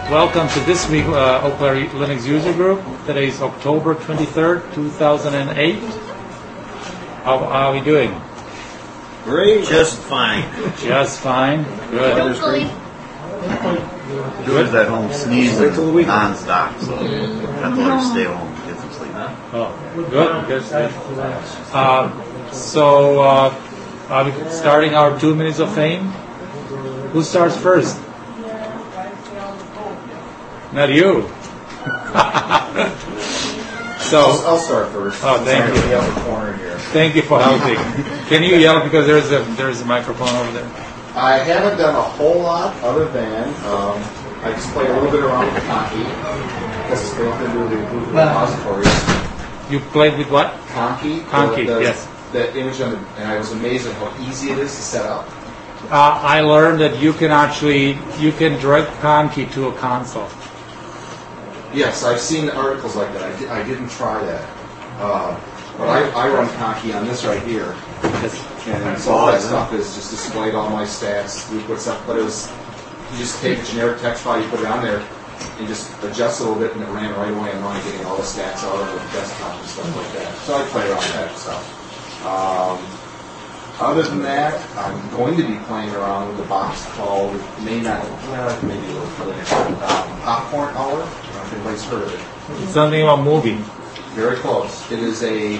Welcome to this week Oak Larry Linux User Group. Today is October 23rd, 2008. How are we doing? Great. Just fine. Just fine. Good. Hopefully. George's at home sneezing non-stop, so I told her to stay home and get some sleep. Oh, good. Good. So, are we starting our 2 minutes of fame? Who starts first? Not you. So I'll start first. Oh, thank you. In the upper corner here. Thank you for helping. Can you yell because there's a microphone over there? I haven't done a whole lot other than I just played a little bit around with Conky. This is built into the Ubuntu repositories. You played with what? Conky. Conky, yes. The image on and I was amazed at how easy it is to set up. I learned that you can direct Conky to a console. Yes, I've seen articles like that. I didn't try that. But I run Conky on this right here. And so all that stuff is just displayed all my stats, throughput stuff. But you just take a generic text file, you put it on there, and just adjust it a little bit, and it ran right away. I'm not getting all the stats out of the desktop and stuff like that. So I play around with that stuff. Other than that, I'm going to be playing around with a box called maybe a little familiar, Popcorn Hour. I don't know if anybody's heard of it. It's something about movie. Very close. It is a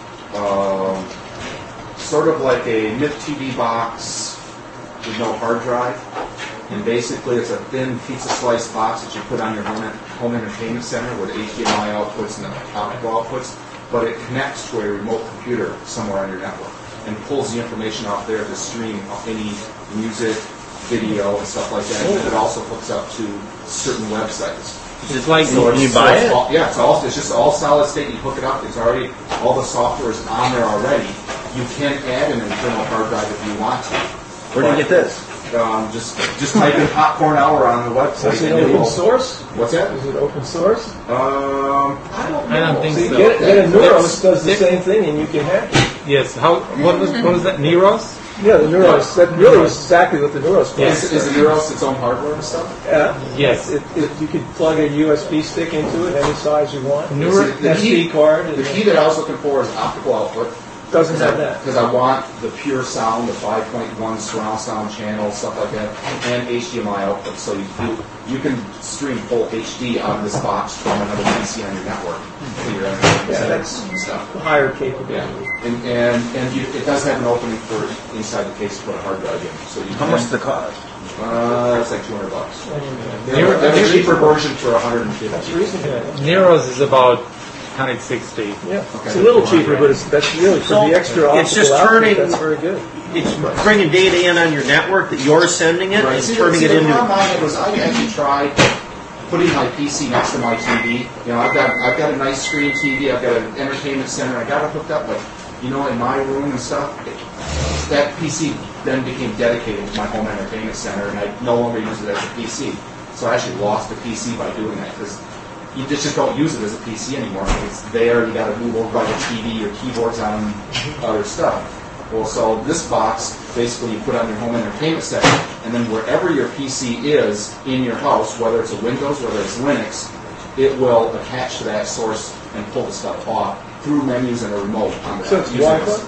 sort of like a MIP TV box with no hard drive. And basically it's a thin pizza slice box that you put on your home entertainment center with HDMI outputs and optical outputs, but it connects to a remote computer somewhere on your network and pulls the information off there to stream any music, video, and stuff like that. And it also hooks up to certain websites. It's like you buy it? It's just all solid state. You hook it up. It's already all the software is on there already. You can add an internal hard drive if you want to. Where do you get this? Just type in Popcorn Hour on the website. Is it open source? What's that? Is it open source? I don't know. I don't think So so. you get a Neuros does the same thing, and you can hack it. Yes. What was that? Neros? Yeah, the Neuros. That really was exactly what the Neuros was. Yes. Is the Neuros its own hardware and stuff? Yeah. Yes. You could plug a USB stick into it any size you want. Neuros. The SD card. The key that I was looking for is optical output. Doesn't have that. Because I want the pure sound, the 5.1 surround sound channel, stuff like that, and HDMI output. So you can stream full HD out of this box from another PC on your network. So you're that's stuff. higher capability. Yeah. And it does have an opening for inside the case to put a hard drive in. So How much does it cost? It's like $200. They have a cheaper version for $150. That's reasonable. Neros is about 160. Yeah, Okay. it's a little cheaper, but that's really for the extra optical it's just output, turning- that's very good. It's bringing data in on your network that you're sending it and See, turning it the into. problem I had was I actually tried putting my PC next to my TV. You know, I've got a nice screen TV. I've got an entertainment center. I got it hooked up, but in my room and stuff, that PC then became dedicated to my home entertainment center, and I no longer use it as a PC. So I actually lost the PC by doing that because you just don't use it as a PC anymore. It's there. You got to move over by the TV. Your keyboard's on other stuff. Well, so this box, basically you put on your home entertainment center, and then wherever your PC is in your house, whether it's a Windows, whether it's Linux, it will attach to that source and pull the stuff off through menus and a remote. On So it's Wi-Fi?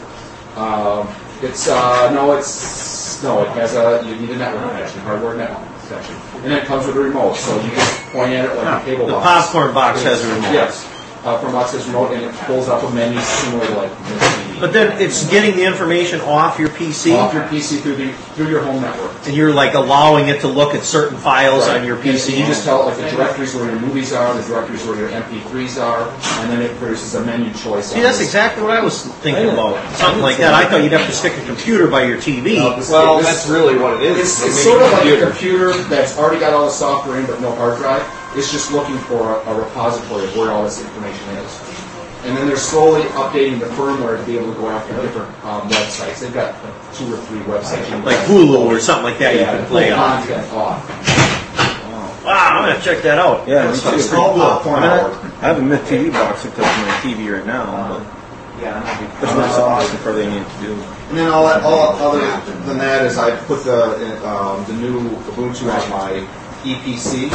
It has you need a network connection, hardware network connection. And then it comes with a remote, so you just point at it like a cable The box. popcorn box has a remote. Yes. Popcorn box has a remote, and it pulls up a menu similar to like this TV. But then it's getting the information off your PC, Off your PC through your home network. and you're like allowing it to look at certain files on your And PC. you just tell it like the directories where your movies are, the directories where your MP3s are, and then it produces a menu choice. See, that's exactly what I was thinking about. Something like that. I thought you'd have to stick a computer by your TV. Well, That's really what it is. It's sort of like a computer that's already got all the software in but no hard drive. It's just looking for a repository of where all this information is. And then they're slowly updating the firmware to be able to go after different websites. They've got 2 or 3 websites. Like Hulu or something like that you can play pull on. content off. Wow, I'm going to check that out. Yeah, It's called Popcorn Hour. I have a Myth TV box hooked up to my TV right now, but that's not something further they need to do. And then all other than that is I put the new Ubuntu on my EPC.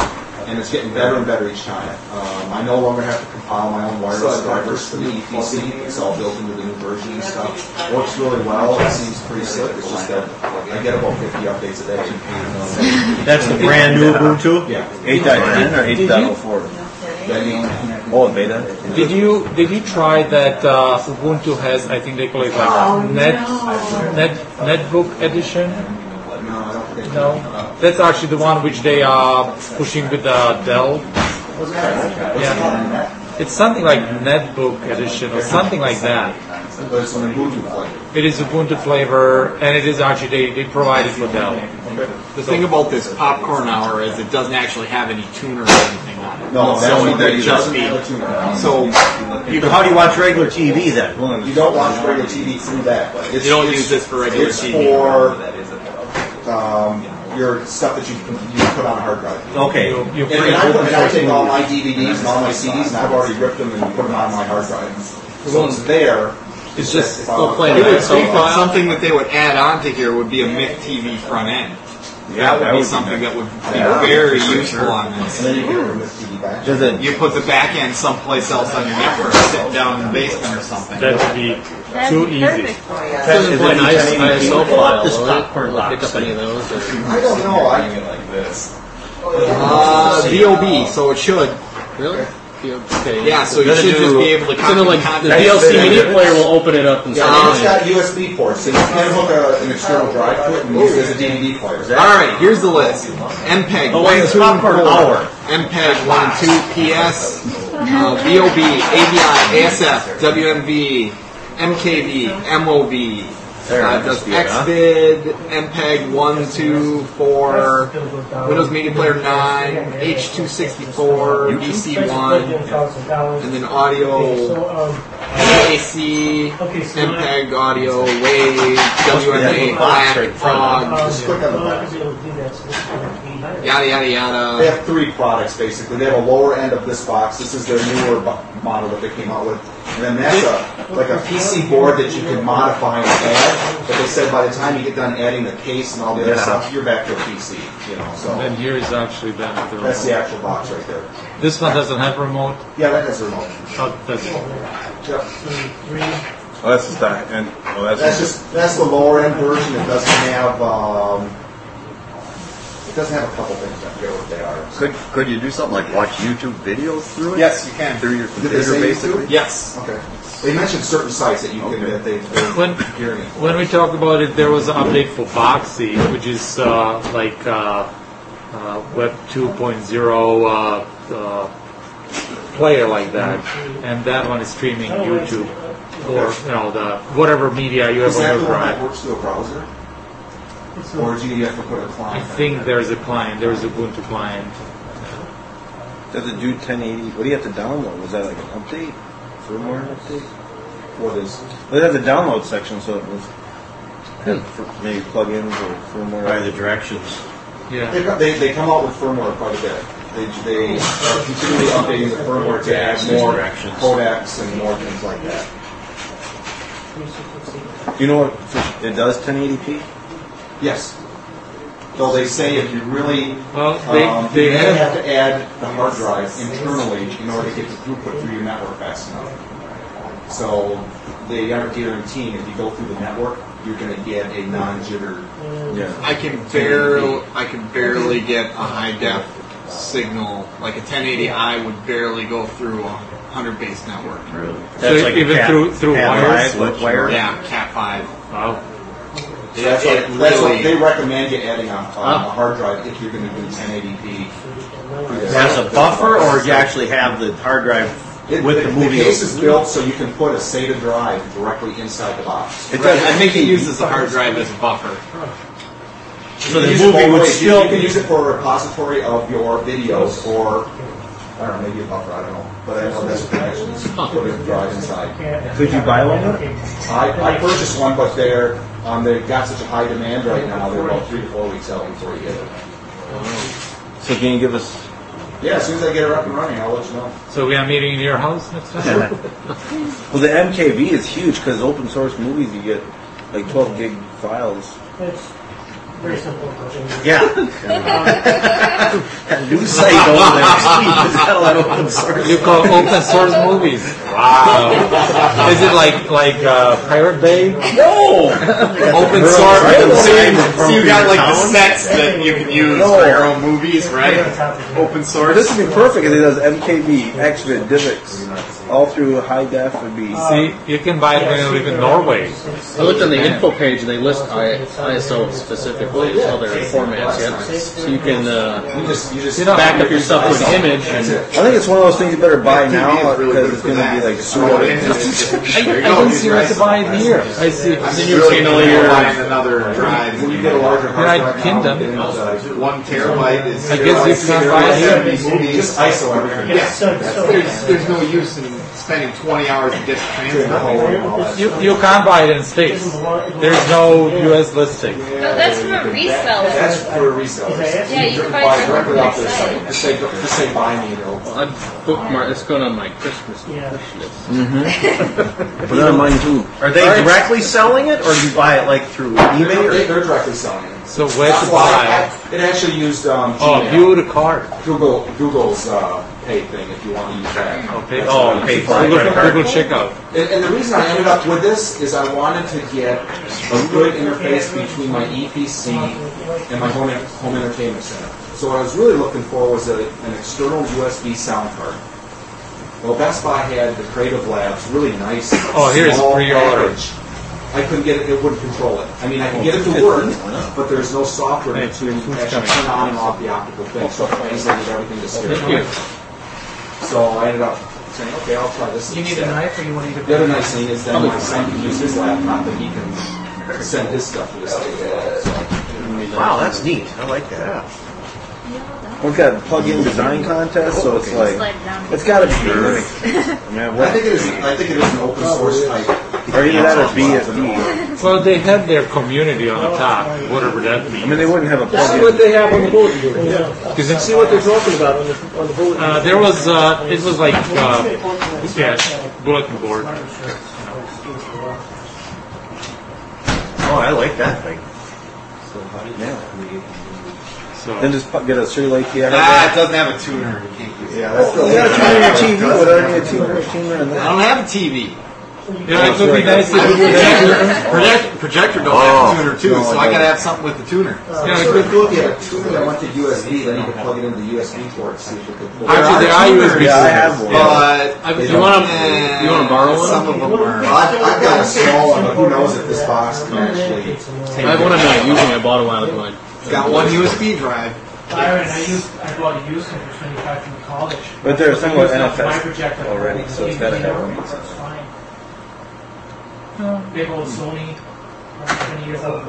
and it's getting better and better each time. I no longer have to compile my own wireless drivers for the EPC. It's all built into the new version and stuff. Works really well. It seems pretty slick. It's just that I get about 50 updates a day. That's the brand new Ubuntu? Yeah. 8.10 or 8.04? Oh, beta. Did you try that Ubuntu has? I think they call it like Netbook edition. No, that's actually the one which they are pushing with Dell. Yeah, it's something like Netbook edition or something like that. But it's an Ubuntu flavor. It is Ubuntu flavor, and it is actually they provide it for Dell. The thing about this Popcorn Hour is it doesn't actually have any tuner or anything on it. No, so that's it would just be. So How do you watch regular TV then? you don't watch regular TV through that. But you don't use this for regular it's TV. for your stuff that you put on a hard drive. Okay. You And I take all my DVDs and all my CDs, and I've already ripped them and put them on my hard drive. So it's there. It's just still playing it. So something that they would add on to here would be a Mic TV front end. Yeah, that would be something that would be very useful on this. And then you can remove TV back. Does it? You put the back end someplace else on your network, sitting down in the basement or something. That would be too easy. Doesn't play nice ISO file. This popcorn Pick up any of those? Or? I don't know. I like this. VOB, so it should. Really? Okay. Yeah, so you should just be able to So then, like, copy the DLC media player will open it up and Yeah, stuff. it's got USB ports, so you can hook an external drive to it and use it as a DVD player. Alright, here's the list. MPEG, Oh, 1, wait, it's 2, popcorn 4. hour. MPEG, 1 and 2, PS, VOB, AVI, ASF, WMV, MKV, MOV. Does XVID, MPEG 1, 2, 4, Windows Media Player 9, H.264, DC1, and then audio, AC, MPEG audio, Wave, WMA, Black, Frog, Just click on the box. yada yada They yada. have three products basically. They have a lower end of this box. This is their newer model that they came out with. And then that's like a PC board that you can modify and add. But they said by the time you get done adding the case and all the other stuff, you're back to a PC. You know, so And here is actually the that's the actual box right there. This one doesn't have remote. Yeah, that has a remote. Oh, that's Yep. Oh, that's the stock. And That's the lower end version. It doesn't have a couple things. I forget what they are. Could you do something like watch YouTube videos through it? Yes, you can. Through your Did they computer, say basically? YouTube? Yes. Okay. They mentioned certain sites that you can that they're hearing it. when we talk about it, there was an update for Boxy, which is Web 2.0 player like that, and that one is streaming YouTube or the whatever media you have Is on that your the one that drive. works through a browser? Or do you have to put a I client? think there's a client. There's a Ubuntu client. does it do 1080? What do you have to download? Was that like an update? Firmware update? What is? Well, it has a download section, so it was maybe plugins or firmware. By the directions. Yeah. They come out with firmware quite a bit. They are continually updating the firmware to add more directions. codecs and more things like that. Do you know what it does 1080p? Yes. Though they say if you really, Well, they they have have to add the hard drive internally in order to get the throughput through your network fast enough. So they aren't guaranteeing if you go through the network, you're going to get a non-jitter. Yeah. I can barely get a high def signal. Like a 1080i would barely go through a 100 base network. Really? So even through wires. Wire? Yeah, Cat 5. Wow. So that's what they recommend you adding on a hard drive if you're going to do 1080p. As a buffer, or do you actually have the hard drive with the movie? The case is built so you can put a SATA drive directly inside the box. It does. I think it uses the hard drive as a buffer. So the You can use it movie both would ways. still You can use it for a repository of your videos, or I don't know, maybe a buffer. I don't know, but I know that's what they actually put a drive inside. Could you buy one? I purchased one, but they've got such a high demand right now. They're about 3 to 4 weeks out before you get it. So can you give us? Yeah, as soon as I get it up and running, I'll let you know. So we are meeting in your house next time. Well, the MKV is huge because open source movies you get like 12 gig files. It's very simple. Yeah. news site over there. Steve, it's got a lot of open source. You call open source movies? Wow. Is it like Pirate Bay? No! Open source. So you got like the sets that you can use for your own movies, right? Open source. This would be perfect if it does MKV, Xvid, DivX, all through high def would be. See, you can buy it when you live in Norway. I looked on the info page and they list ISO specifically as other formats. So you can You know, back up yourself with an image. And I think it's one of those things you better buy now because it's going to be like super. I didn't see what to buy it here. I see. Then you're really buying another drive. When you get a larger hard Can I drive pin now, them? you can, 1 terabyte is. I guess you can't buy it here. just ISO everything. Yeah. There's no use in spending 20 hours to get the transfer. You can't buy it in States. There's no U.S. listing. No, that's from a reseller. That's for resellers. Yeah, you can buy it directly off their site. site. Just say buy me. I bookmark. It's going on my Christmas push list. Put it on mine too. Are they directly selling it, or do you buy it like through eBay? Or? They're directly selling it. So where to buy? It actually used Oh, view the card. Google's pay thing if you want to use that. Pay for Google checkout. And the reason I ended up with this is I wanted to get a good interface between my EPC and my home entertainment center. So what I was really looking for was an external USB sound card. Well, Best Buy had the Creative Labs, really nice. Oh, here's small pre-order. package. I couldn't get it, it wouldn't control it. I mean, I can get it to work, but there's no software to actually turn on and off the optical thing. So I needed everything to steer. Thank you. So I ended up saying, okay, I'll try this. You need a knife or you want to eat The other nice thing is that my son can use his laptop and he can send his stuff to this thing. Wow, that's neat. I like that. We've got a plug-in design contest, so it's like it's got to be good. I think it is an open source type. Or either that or BSD. Well, they had their community on the top, whatever that means. I mean, they wouldn't have a This is plug-in. what they have on the bulletin board. Because See what they're talking about on the bulletin. there was, it was like, bulletin board. Oh, I like that thing. So Then just get a serial ATX. It doesn't have a tuner. You can't use it. Yeah, that's You got a tuner in your TV. What do I need a tuner in I that? don't have a TV. yeah, it would be nice if Projector don't have a tuner too, so I gotta have something with the tuner. It's really cool if you had a tuner that went to USB, then you could plug it into the USB port, see if it could pull. Actually, there are USB Yeah, I have one. But You want to borrow one? some of them are. I've got a small one, but who knows if this box can actually take I have one I'm not using. I bought a while ago. Got one USB drive. Byron, I bought a used one for 25 from college. But there's something with My NFS projector already, so it's got to have one. That's fine. Big old Sony, 20 years old.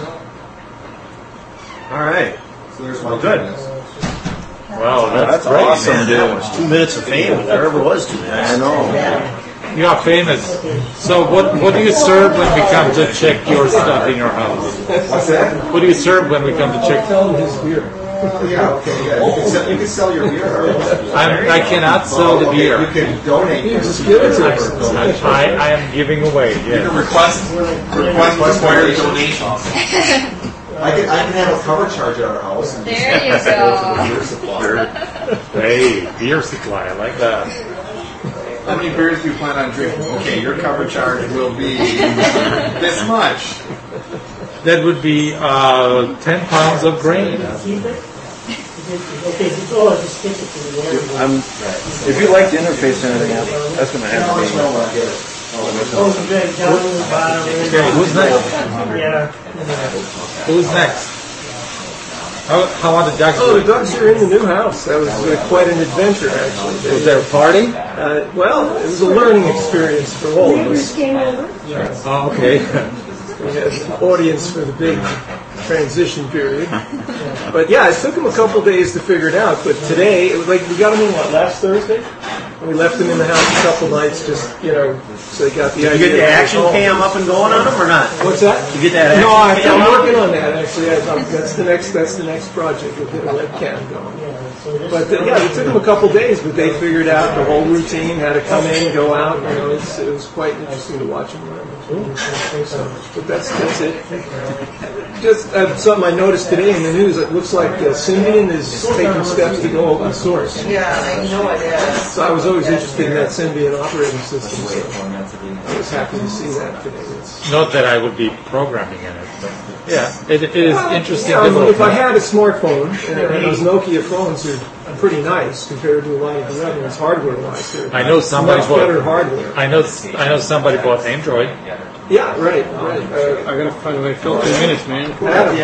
All right. So there's my Good. Wow, that's That's great. awesome, dude. That was 2 minutes of fame, if there ever was 2 minutes. I know. You are famous. So what do you serve when we come to check your stuff in your house? What's that? What do you serve when we come to check? His beer. Yeah, okay, yeah. You can sell your beer. I cannot sell the beer. You can donate. Just give it to us. I am giving away. You Yes. can request required donations. I can have a cover charge at our house. And There you just go go. to the beer supply. Hey, beer supply. I like that. How many beers do you plan on drinking? Okay, your cover charge will be this much. That would be 10 pounds of grain. If you like the interface and everything else, that's going to have to be. Okay, who's next? Who's next? How are the ducks Oh, the doing? ducks are in the new house. That was quite an adventure, actually. Was there a party? Well, it was a learning experience for all of us. Oh, okay. We had an audience for the big transition period. But yeah, it took them a couple days to figure it out. But today, it was like we got them in last Thursday? We left them in the house a couple nights, just, so they got the Did you idea. get the action cam up and going on them or not? What's that? You get that action No, cam I'm up? working on that actually. That's the next project. We'll get a webcam going. But it took them a couple days, but they figured out the whole routine, how to come in, go out. It was quite interesting to watch them learn. But that's it. Just something I noticed today in the news. It looks like Symbian is taking steps to go open source. Yeah, I know it is. So I was always interested in that Symbian operating system. So I was happy to see that today. Not that I would be programming in it, but yeah, it is interesting. If I had a smartphone, and those Nokia phones are pretty nice compared to a lot of the other ones, hardware-wise. I know somebody much better hardware. I know somebody bought Android. Yeah, right. I gotta find a way to fill 2 minutes, man.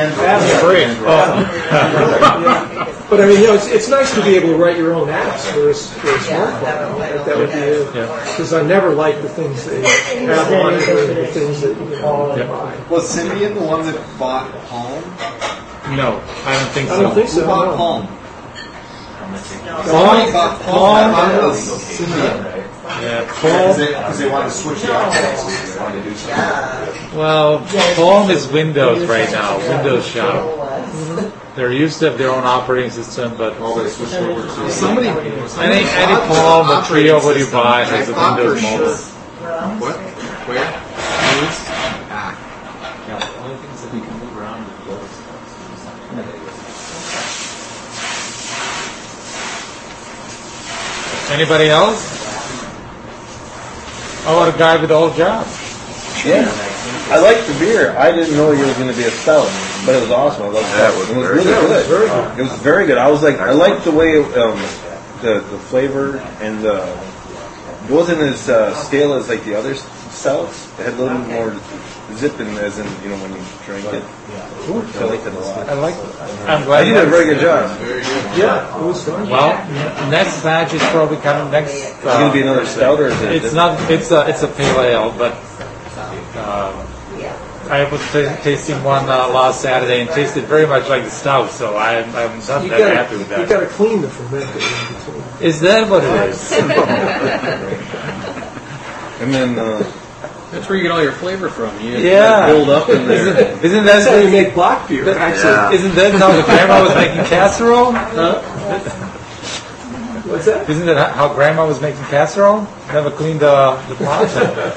But I mean, it's nice to be able to write your own apps for a smartphone. That would be because I never liked the things they have on it or the things that buy. Was Symbian the one that bought Palm? No, I don't think so. I don't think so. Who bought no. Palm? Palm? Bought Palm. I thought it was Symbian. Yeah, Palm. Because they wanted to switch the operating system. They wanted to do something. Well, Palm is Windows right now. Windows Shop. They're used to have their own operating system, but They switched over to Somebody. any Palm or Trio what you buy has a Windows model. What? Where? News? Ah. Yeah, the only things that we can move around is those. Anybody else? Oh, what a guy with all jobs. Yeah. I liked the beer. I didn't know it was going to be a stout, but it was awesome. I loved Yeah, it. it was Really very good. good. It was very good. I was like, I liked the way the flavor and it wasn't as stale as like the other stouts. It had a little more zip in, as in when you drink it. I liked it a lot. I like it. I'm glad. I did a very good job. Yeah, it was fun. Well, next batch is probably coming next. It's going to be another stout, or is it? It's not. It's a pale ale, but I was tasting one last Saturday and tasted very much like the stout. So I'm not that happy with You that. got to clean the fermenter in between. Is that what it is? And then That's where you get all your flavor from. You Yeah. build up in there. Isn't That's how you that make block beer. Actually, Yeah. isn't that how the grandma was making casserole? what's that? Isn't that how grandma was making casserole? Never cleaned the pot.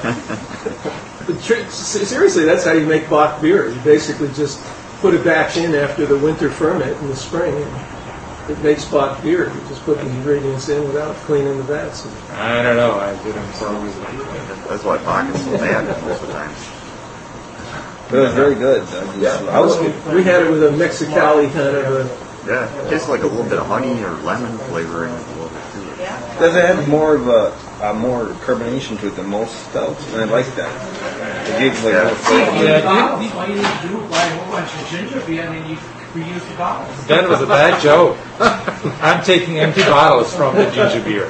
Seriously, that's how you make Bach beer. You basically just put a batch in after the winter ferment in the spring. And it makes Bach beer. You just put the ingredients in without cleaning the vats. I don't know. I didn't follow. That's why pocket's so bad most of the time. it was very good. We had it with a Mexicali kind of a. Yeah, it tastes like a little bit of honey or lemon flavoring a little bit too. Does it have more of a more carbonation to it than most stouts? And I like that. It gives like more flavor. All you need to do is buy a whole bunch of ginger beer and then you reuse the bottles. That was a bad joke. I'm taking empty bottles from the ginger beer.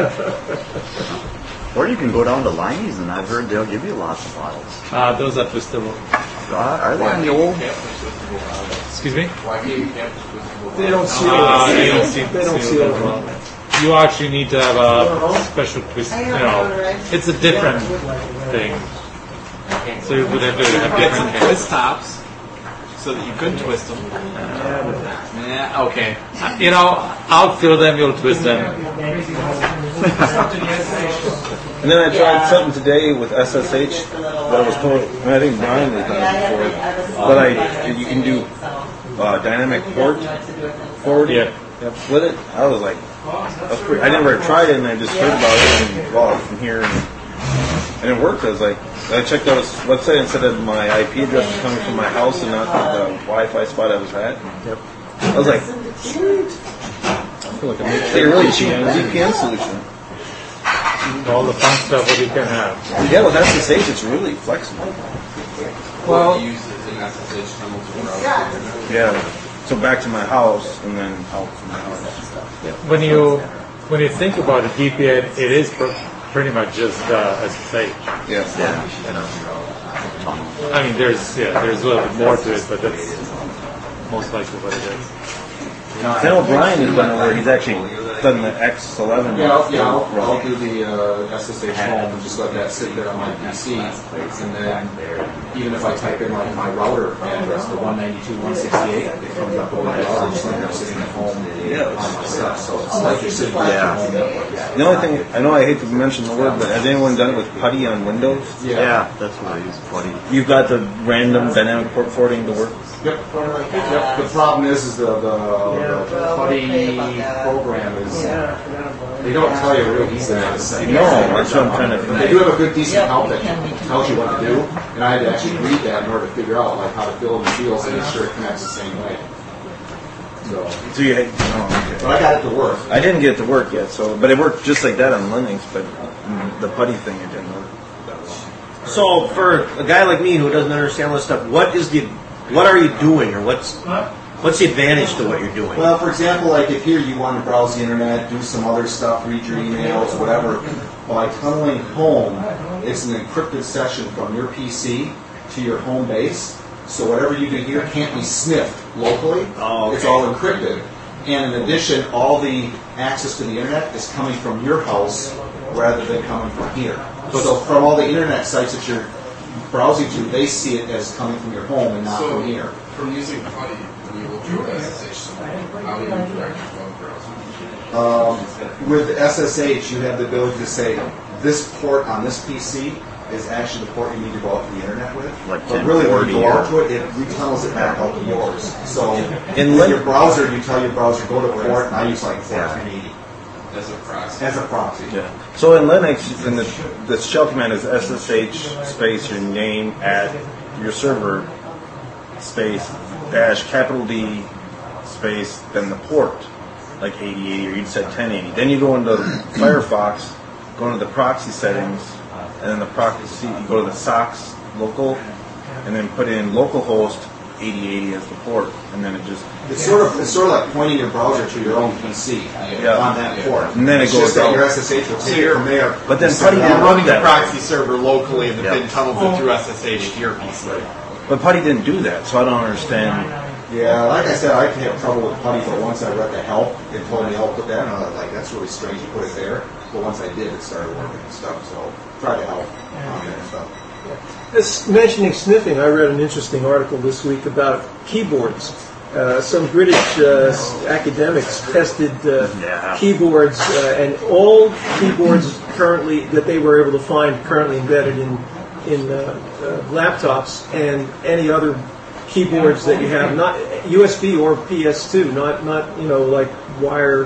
Or you can go down to Liney's, and I've heard they'll give you lots of bottles. Those are twistable. Are they on the old? Excuse me? They don't seal They don't it. seal- They don't seal seal it well. it. You actually need to have a special twist. It's a different thing. So you would have to have Get some different twist tops so that you could twist them. Yeah, okay. I'll fill them, you'll twist them. And then I tried something today with SSH that I was told, and I think Brian has done it before, but you can do dynamic port forwarding with it. I was like, I never tried it, and I just heard about it from here, and it worked. I was like, I checked out his website and said that my IP address was coming from my house and not the Wi-Fi spot I was at. I was like, sweet. I feel like I'm It's a really cheap VPN solution. All the fun stuff that you can have. Yeah, with SSH, it's really flexible. Well, Yeah. So back to my house, and then out from my house. when you think about it, VPN, it is pretty much just SSH. Yeah. I mean, there's a little bit more to it, but that's most likely what it is. I know Brian has done it where he's actually done the X11. I'll do the SSH home and just let that sit there on my PC, and then even if I type in like my router address, the 192.168, it comes up with my router just like I'm sitting at home on my stuff. So it's like you're sitting at home network. The only thing, I know I hate to mention the word, but has anyone done it with PuTTY on Windows? Yeah, that's what I use, PuTTY. You've got the random dynamic port forwarding to work? Yep. The problem is the PuTTY program is they don't tell you real easy how to set it. No, that's what I'm trying to. They do have a good decent help that tells you what to do, and I had to actually read that in order to figure out like how to fill in the fields and make sure it connects the same way. So you had, but I got it to work. I didn't get it to work yet, but it worked just like that on Linux. But the PuTTY thing, it didn't work that well. So for a guy like me who doesn't understand all this stuff, what are you doing, or what's the advantage to what you're doing? Well, for example, like if here you want to browse the internet, do some other stuff, read your emails, whatever, by tunneling home, it's an encrypted session from your PC to your home base. So whatever you do here can't be sniffed locally. Oh, okay. It's all encrypted. And in addition, all the access to the internet is coming from your house rather than coming from here. So from all the internet sites that you're browsing to, they see it as coming from your home and not from here. From using PuTTY, when you look through SSH, how do you direct your web browser? With SSH, you have the ability to say, this port on this PC is actually the port you need to go out to the internet with. Like but really, when you go out to it, it retunnels it back out to yours. So in with your browser, you tell your browser, go to port, and I use like 1080. As a proxy. As a proxy. Yeah. So in Linux, in the shell command is SSH space your name at your server space dash capital D space then the port like 8080 or you said 1080. Then you go into Firefox, go into the proxy settings, and then the proxy you go to the SOCKS local, and then put in localhost 8080 as the port, and then it just it's sort of like pointing your browser to your own PC on that port. And then it goes just that out. your SSH will take it from there. But then PuTTY didn't running the that proxy server locally and then tunnels it through SSH to your PC. But PuTTY didn't do that, so I don't understand. Yeah, like I said, I have trouble with PuTTY, but once I read the help, it told me how to put that, and I was like, that's really strange to put it there. But once I did, it started working and stuff, so try to help on that stuff. Mentioning sniffing, I read an interesting article this week about keyboards. Some British academics tested keyboards, and all keyboards currently that they were able to find currently embedded in laptops and any other keyboards that you have, not USB or PS2, not like wire,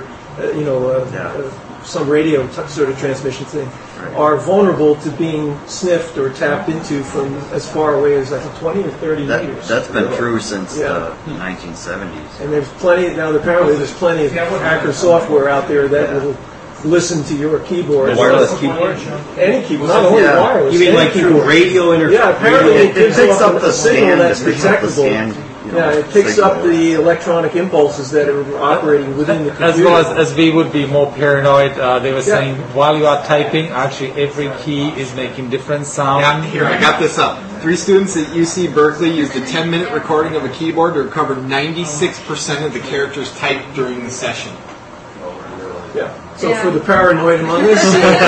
some radio sort of transmission thing, are vulnerable to being sniffed or tapped into from as far away as I think 20 or 30 meters. That's been true since the 1970s. And there's plenty now. Apparently, there's plenty of hacker software out there that will listen to your keyboard. Wireless keyboard? Any keyboard, not only wireless. You mean like through radio interference? Yeah, apparently it picks up the signal that's detectable. It picks up the electronic impulses that are operating within the computer. As well as we would be more paranoid. They were saying while you are typing, actually every key is making different sound. Yeah, here, I got this up. 3 students at UC Berkeley used a 10-minute recording of a keyboard to recover 96% of the characters typed during the session. Yeah. So for the paranoid among us,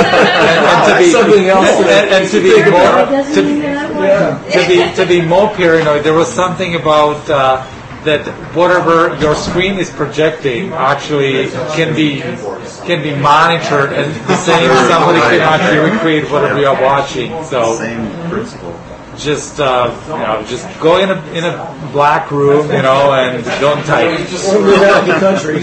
to be more paranoid, there was something about that whatever your screen is projecting actually can be monitored, and the same somebody can actually recreate whatever you're watching. So same principle. Just just go in a black room, and don't type. Or live out in the country.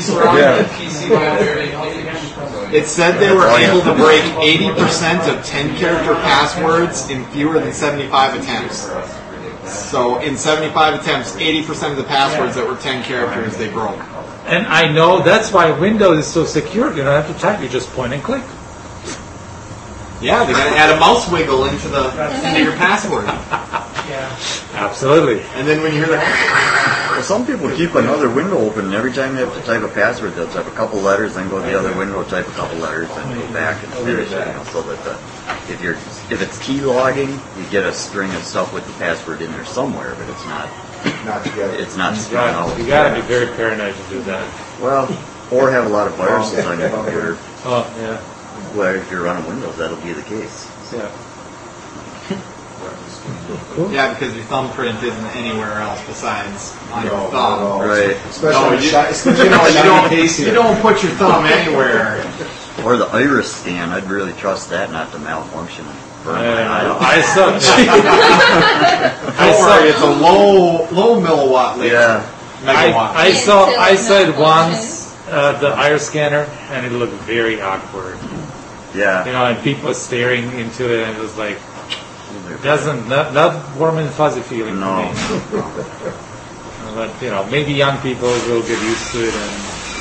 It said they were able to break 80% of 10-character passwords in fewer than 75 attempts. So in 75 attempts, 80% of the passwords that were 10 characters they broke. And I know that's why Windows is so secure. You don't have to type; you just point and click. Yeah, they got to add a mouse wiggle into your password. Absolutely. And then when you hear that, well, some people keep another window open, and every time they have to type a password, they'll type a couple letters, then go to the other window, type a couple letters, then go back and finish it. So that if it's key logging, you get a string of stuff with the password in there somewhere, but it's not together. It's not strung out. You got to be very paranoid to do that. Well, Or have a lot of viruses on your computer. Oh, yeah. Well, if you're running Windows, that'll be the case. Yeah. Yeah, because your thumbprint isn't anywhere else besides on your thumb. Right. You don't put your thumb anywhere. Or the iris scan, I'd really trust that not to malfunction. Burn my eye out. Don't worry, it's a low milliwatt laser. Yeah. Megawatt. I saw it once, the iris scanner, and it looked very awkward. Yeah. You know, and people staring into it, and it was like, not warm and fuzzy feeling No. for me. But, you know, maybe young people will get used to it and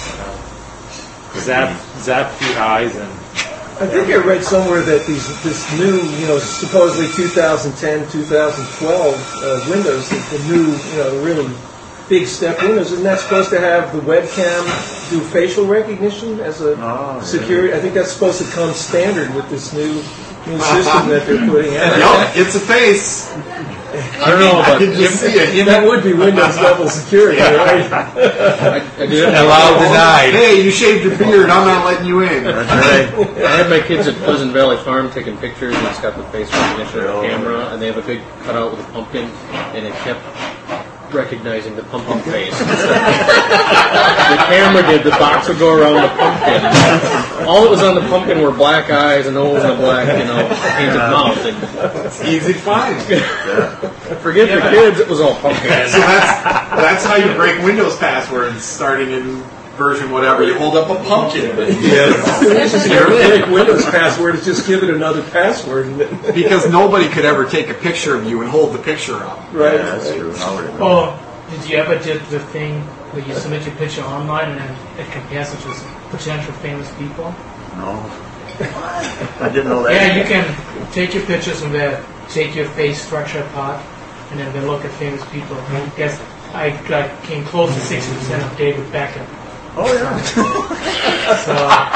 zap the eyes and... I think I read somewhere that this new, supposedly 2010, 2012 Windows, the new, really big step Windows, isn't that supposed to have the webcam do facial recognition as a security? I think that's supposed to come standard with this new system that they're putting out. Yep, it's a face. I don't know, but I can just see it. That would be Windows level security, right? Allowed, denied. Hey, you shaved your beard. I'm not letting you in. That's right. I had my kids at Pleasant Valley Farm taking pictures, and it's got the face recognition of the camera, and they have a big cutout with a pumpkin, and it kept recognizing the pumpkin face. The camera did, the box would go around the pumpkin. All that was on the pumpkin were black eyes, a nose, and a black, painted mouth. It's easy to find. Forget the kids, it was all pumpkin. So that's how you break Windows passwords, starting in version whatever. You hold up a pumpkin. It's just break Windows password is just give it another password. Because nobody could ever take a picture of you and hold the picture up. Right. Yeah, that's true. Oh, did you ever did the thing where you submit your picture online and then it compares it to potential famous people? No. I didn't know that. Yeah, you can take your pictures and then take your face structure apart and then look at famous people. I guess I came close to 60% of David Beckham. Oh, yeah. So,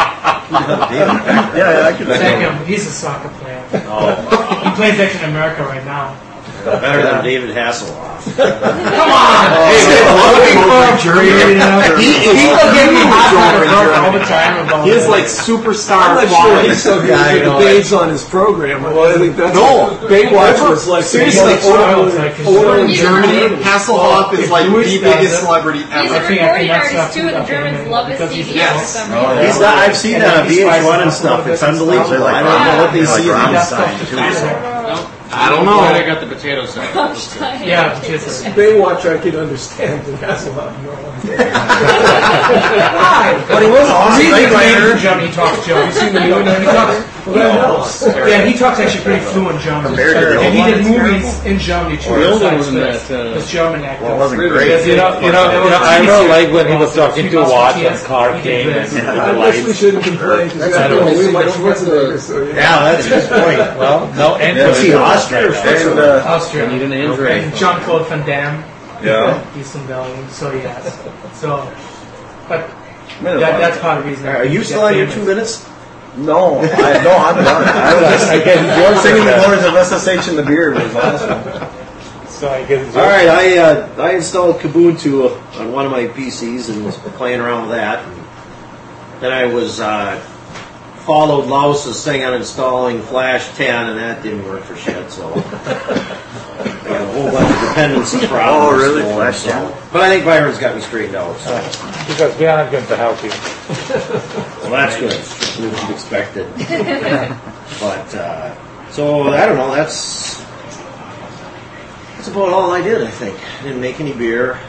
Yeah, I can Beckham, he's a soccer player. Oh, He plays actually in America right now. better than David Hasselhoff. Come on! He will give me hot all the time about He is like superstar I'm not sure quality. he's so good at the debates on his program. Well, I think that's Baywatch was like seriously. Over in Germany, Germany, Hasselhoff is like the biggest celebrity He's ever. a recording artist too, and the Germans love his CDs Yes. for some reason. He's not, I've seen that on VH1 and stuff. It's unbelievable. I don't know what they see. I don't know. Why they got the potato sack? Yeah, just Baywatch I could understand, but Hasselhoff, no. But he was really great in German. He talks German. You seen the new one? He talks. Yeah, he talks actually pretty fluent German. And he did movies in Germany too. The old one was in that. This German actor. Well, it wasn't great. You know, I really like when he was talking to Watt when Clark came and I guess we shouldn't complain because that's what we like Schwarzenegger. So, Yeah, that's a good point. well, no, Let's see, Austria or Switzerland? Austria. Need an Android. And Jean-Claude Van Damme. Yeah. He's in Belgium. So yes. So, but that's part of the reason. Are you still on your 2 minutes? No, I'm done. I guess You're George singing the said words of SSH in the beard was awesome. that. So I guess All right, I installed Kubuntu on one of my PCs and was playing around with that. Then I was followed Laus's thing on installing Flash 10, and that didn't work for shit. So I got a whole bunch of dependency problems. Oh, really? going, Flash so. 10? But I think Byron's got me straightened out. So. because we are not going to help you. Well, that's good. That's what you expected. But so I don't know. That's about all I did. I think I didn't make any beer.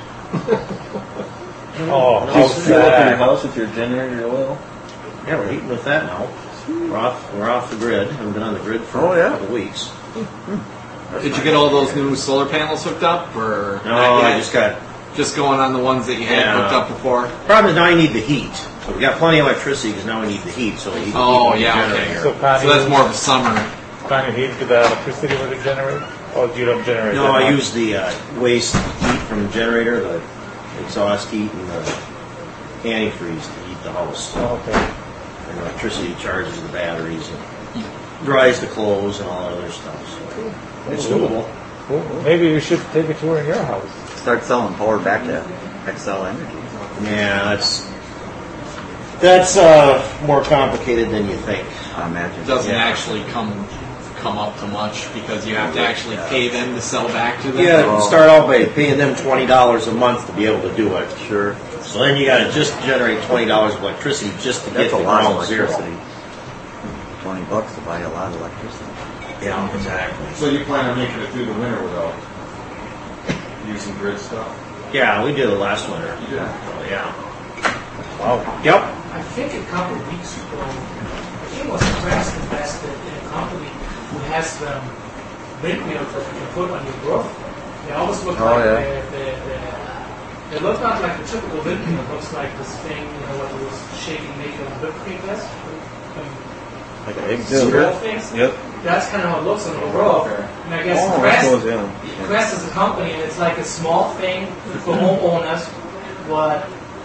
Oh, Do how you fill up in your sad. house with your generator oil? Yeah, we're eating with that now. We're off the grid. Haven't been on the grid for Oh, yeah? a couple weeks. Did you get all those new solar panels hooked up, or No, I just got. just going on the ones that you had Yeah. hooked up before? Problem is now I need the heat. So we got plenty of electricity because now we need the heat. So we need Oh, the yeah, generator. So, Connie, So that's more of a summer. Connie, heat to the electricity with the generator? Or you don't generate No, that I much? use the waste heat from the generator, the exhaust heat, and the antifreeze to heat the house. Oh, okay. And electricity charges the batteries and dries the clothes and all that other stuff. So it's doable. Cool. Maybe you should take a tour in your house. Start selling power back to Excel Energy. Yeah, that's. That's more complicated than you think. I imagine. It doesn't actually come up to much because you have to actually pay them to sell back to them. Yeah, you start out by paying them $20 a month to be able to do it. Sure. So then you got to just generate $20 of electricity just to That's get a to lot of ground zero. electricity. $20 to buy a lot of electricity. Yeah, exactly. So you plan on making it through the winter without using grid stuff? Yeah, we did it last winter. Yeah. Oh, yeah. Wow. Yep. I think a couple of weeks ago, I think it was Crest invested in a company who has windmills that you can put on your roof. They almost look like they look not like the typical windmill. It looks like this thing, what it was shaking, making a whipped cream is. Like an egg Small things. Yep. That's kind of how it looks on the roof. And I guess Crest is a company, and it's like a small thing for homeowners. What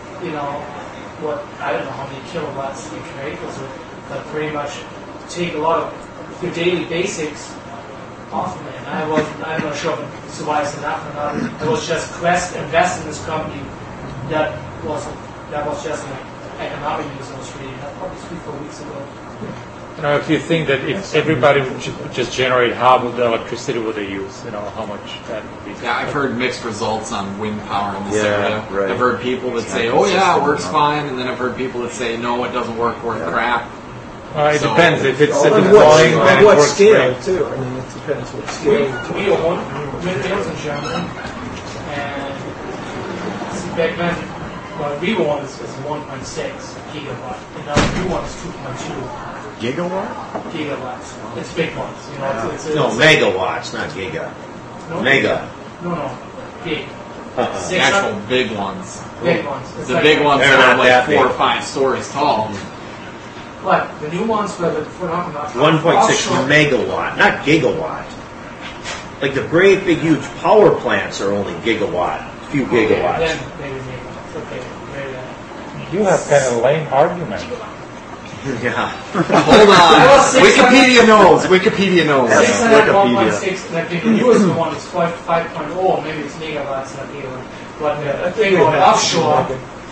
I don't know how many kilowatts you can make with it, but pretty much take a lot of your daily basics off of it. And I'm not sure if it survives enough or not. It was just Quest invest in this company that was just an economic news I was reading probably 3-4 weeks ago. If you think that if everybody would just generate half of the electricity would they use, how much that would be. Yeah, I've heard mixed results on wind power in this area. Right. I've heard people that say, "Oh yeah, it works fine," and then I've heard people that say, "No, it doesn't work worth crap." It depends. If it's On deploying, then it what works scale, great. too. I mean, it depends what scale. We own windmills in Germany, and back then, what we want is 1.6 gigawatt, and our new one is 2.2 Gigawatt? gigawatts. It's big ones, No, megawatts, not giga. No, Mega. No, big. The actual big ones. Big ones. It's The like big ones They're are not like that 4 or big. 5 stories tall. What? The new ones for 1.6 megawatt, not gigawatt. Like the great big huge power plants are only gigawatt, a few gigawatts. Then maybe megawatts. Okay, maybe You have kind of lame argument. Yeah. Hold on. Wikipedia knows. Wikipedia knows. 601.6, like the newest one is 5.0, maybe it's megawatts, not gigawatt. But the thing going offshore,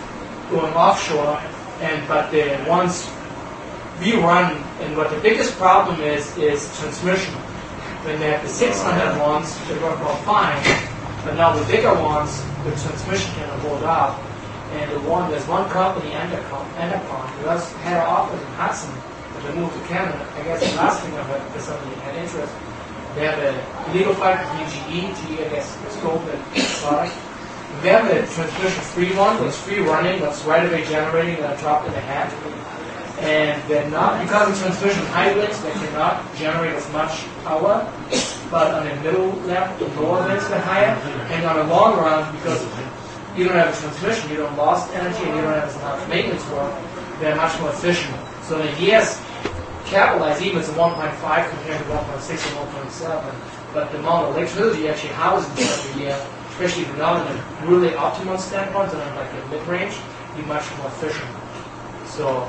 but the ones we run, and what the biggest problem is transmission. When they have the 600 ones, they work all fine, but now the bigger ones, the transmission can hold up. And there's one company, Entercom, who has had an office in Hudson, but they moved to Canada. I guess the last thing I heard, because somebody had interest, they have a legal fight with GE, I guess, scope and product. They have a transmission-free one, that's free running, that's right away generating, and I dropped in a hat. And they're not, because of transmission high winds, they cannot generate as much power, but on the middle level, the lower winds are higher, and on the long run, because you don't have a transmission, you don't lost energy, and you don't have as much maintenance work, they're much more efficient. So the years capitalized, even it's a 1.5 compared to 1.6 and 1.7, but the amount of electricity actually houses every year, especially now in a really optimal standpoint, and like a mid-range, be much more efficient. So,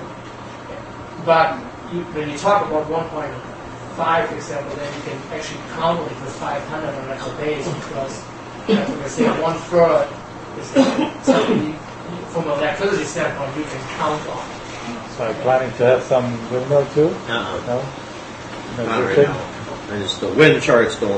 but when you talk about 1.5, for example, then you can actually count it for 500 on a base, because, like I say, 1/3 is something from an electricity standpoint you can count on. So I'm planning to have some windmill too? No? No Not good right thing? now. I just the wind charts don't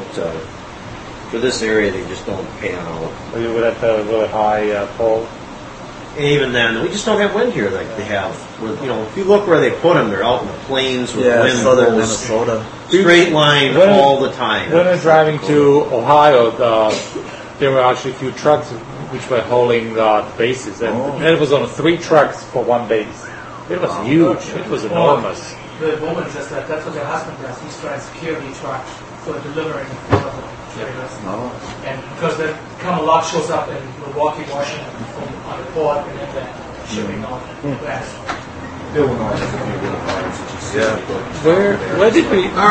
for this area they just don't pan out. Or you would have to have a really high pole? And even then, we just don't have wind here like they have. If you look where they put them, they're out in the plains with wind southern blows Minnesota. straight line When all the time. When I was driving to Ohio, there were actually a few trucks which were hauling bases, and it was on 3 trucks for one base. It was huge. It was enormous. The woman says that's what her husband does. He's trying security truck for delivering trailers. And because the Camelot shows up in Milwaukee, Washington, on the port, and then they're shipping off west. Illinois is going to be really hard. Where did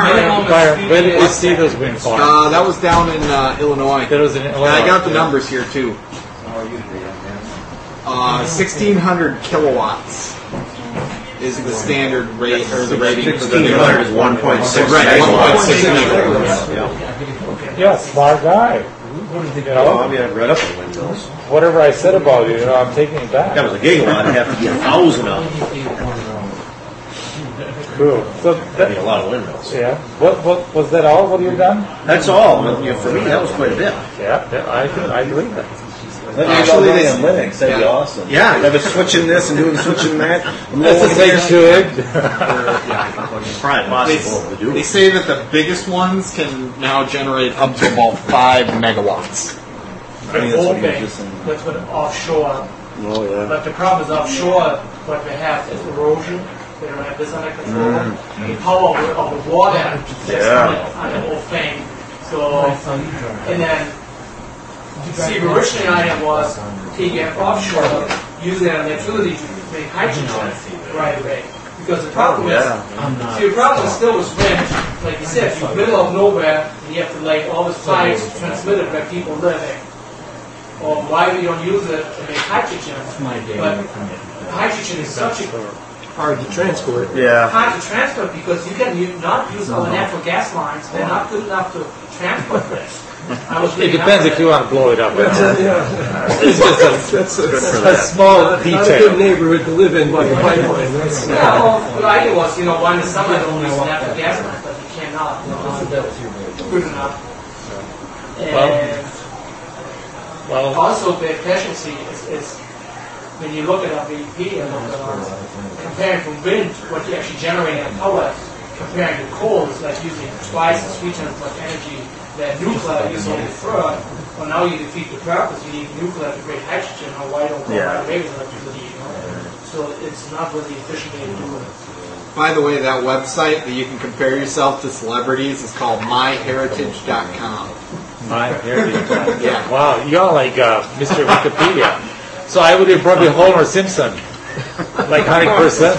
we see those wind farms? That was down in Illinois. That was in Illinois. And I got the numbers here too. 1,600 kilowatts is the standard rate, or the rating for the 1,600 is 1.6 Right, megawatts. 1.6 megawatts. Yeah, smart guy. You know, I mean, I've read up on windmills. whatever I said about it, I'm taking it back. That was a gigawatt. It'd have to be 1,000 of them. Cool. So That'd be a lot of windmills. yeah. What was that all? What you've done? That's all. And, for me, that was quite a bit. Yeah, I believe that. Actually, in Linux, that'd be awesome. Yeah. I was switching this and switching that. SSH should. Probably possible to do. They say that the biggest ones can now generate up to about 5 megawatts. I think that's what he was Open, just saying. that's what offshore. Oh, yeah. But the problem is offshore, what they have is erosion. They don't have this under control. The power of the water that's on the whole thing. So, and then, see, the original idea was taking it offshore, using it on the utility to make hydrogen right away. Because the problem is, see, the problem is still with wind. Like you said, you're in the middle of nowhere, and you have to lay all these pipes to transmit it where people living. Or why we don't use it to make hydrogen. But hydrogen is such a Hard to transport. Yeah. hard to transport because you can not use all the natural gas lines. They're not good enough to transport this. It depends if you want to blow it up. That's It's just a small not a good detail. neighborhood to live in by the pipeline. That's, Well, the idea was, why in the summer don't use natural gas lines, but you cannot. Good enough. And Well, also the efficiency is when you look at our VP and look at comparing from wind, what you actually generate in power, comparing to coal, is like using twice as 3 times as much energy that nuclear is only third. Well, now you defeat the purpose. You need nuclear to create hydrogen, or why don't go right away with electricity? So it's not really efficient way to do it. By the way, that website that you can compare yourself to celebrities is called myheritage.com. my heritage. Yeah. Wow, you're like Mr. Wikipedia. So I would be probably Homer Simpson, like 100%.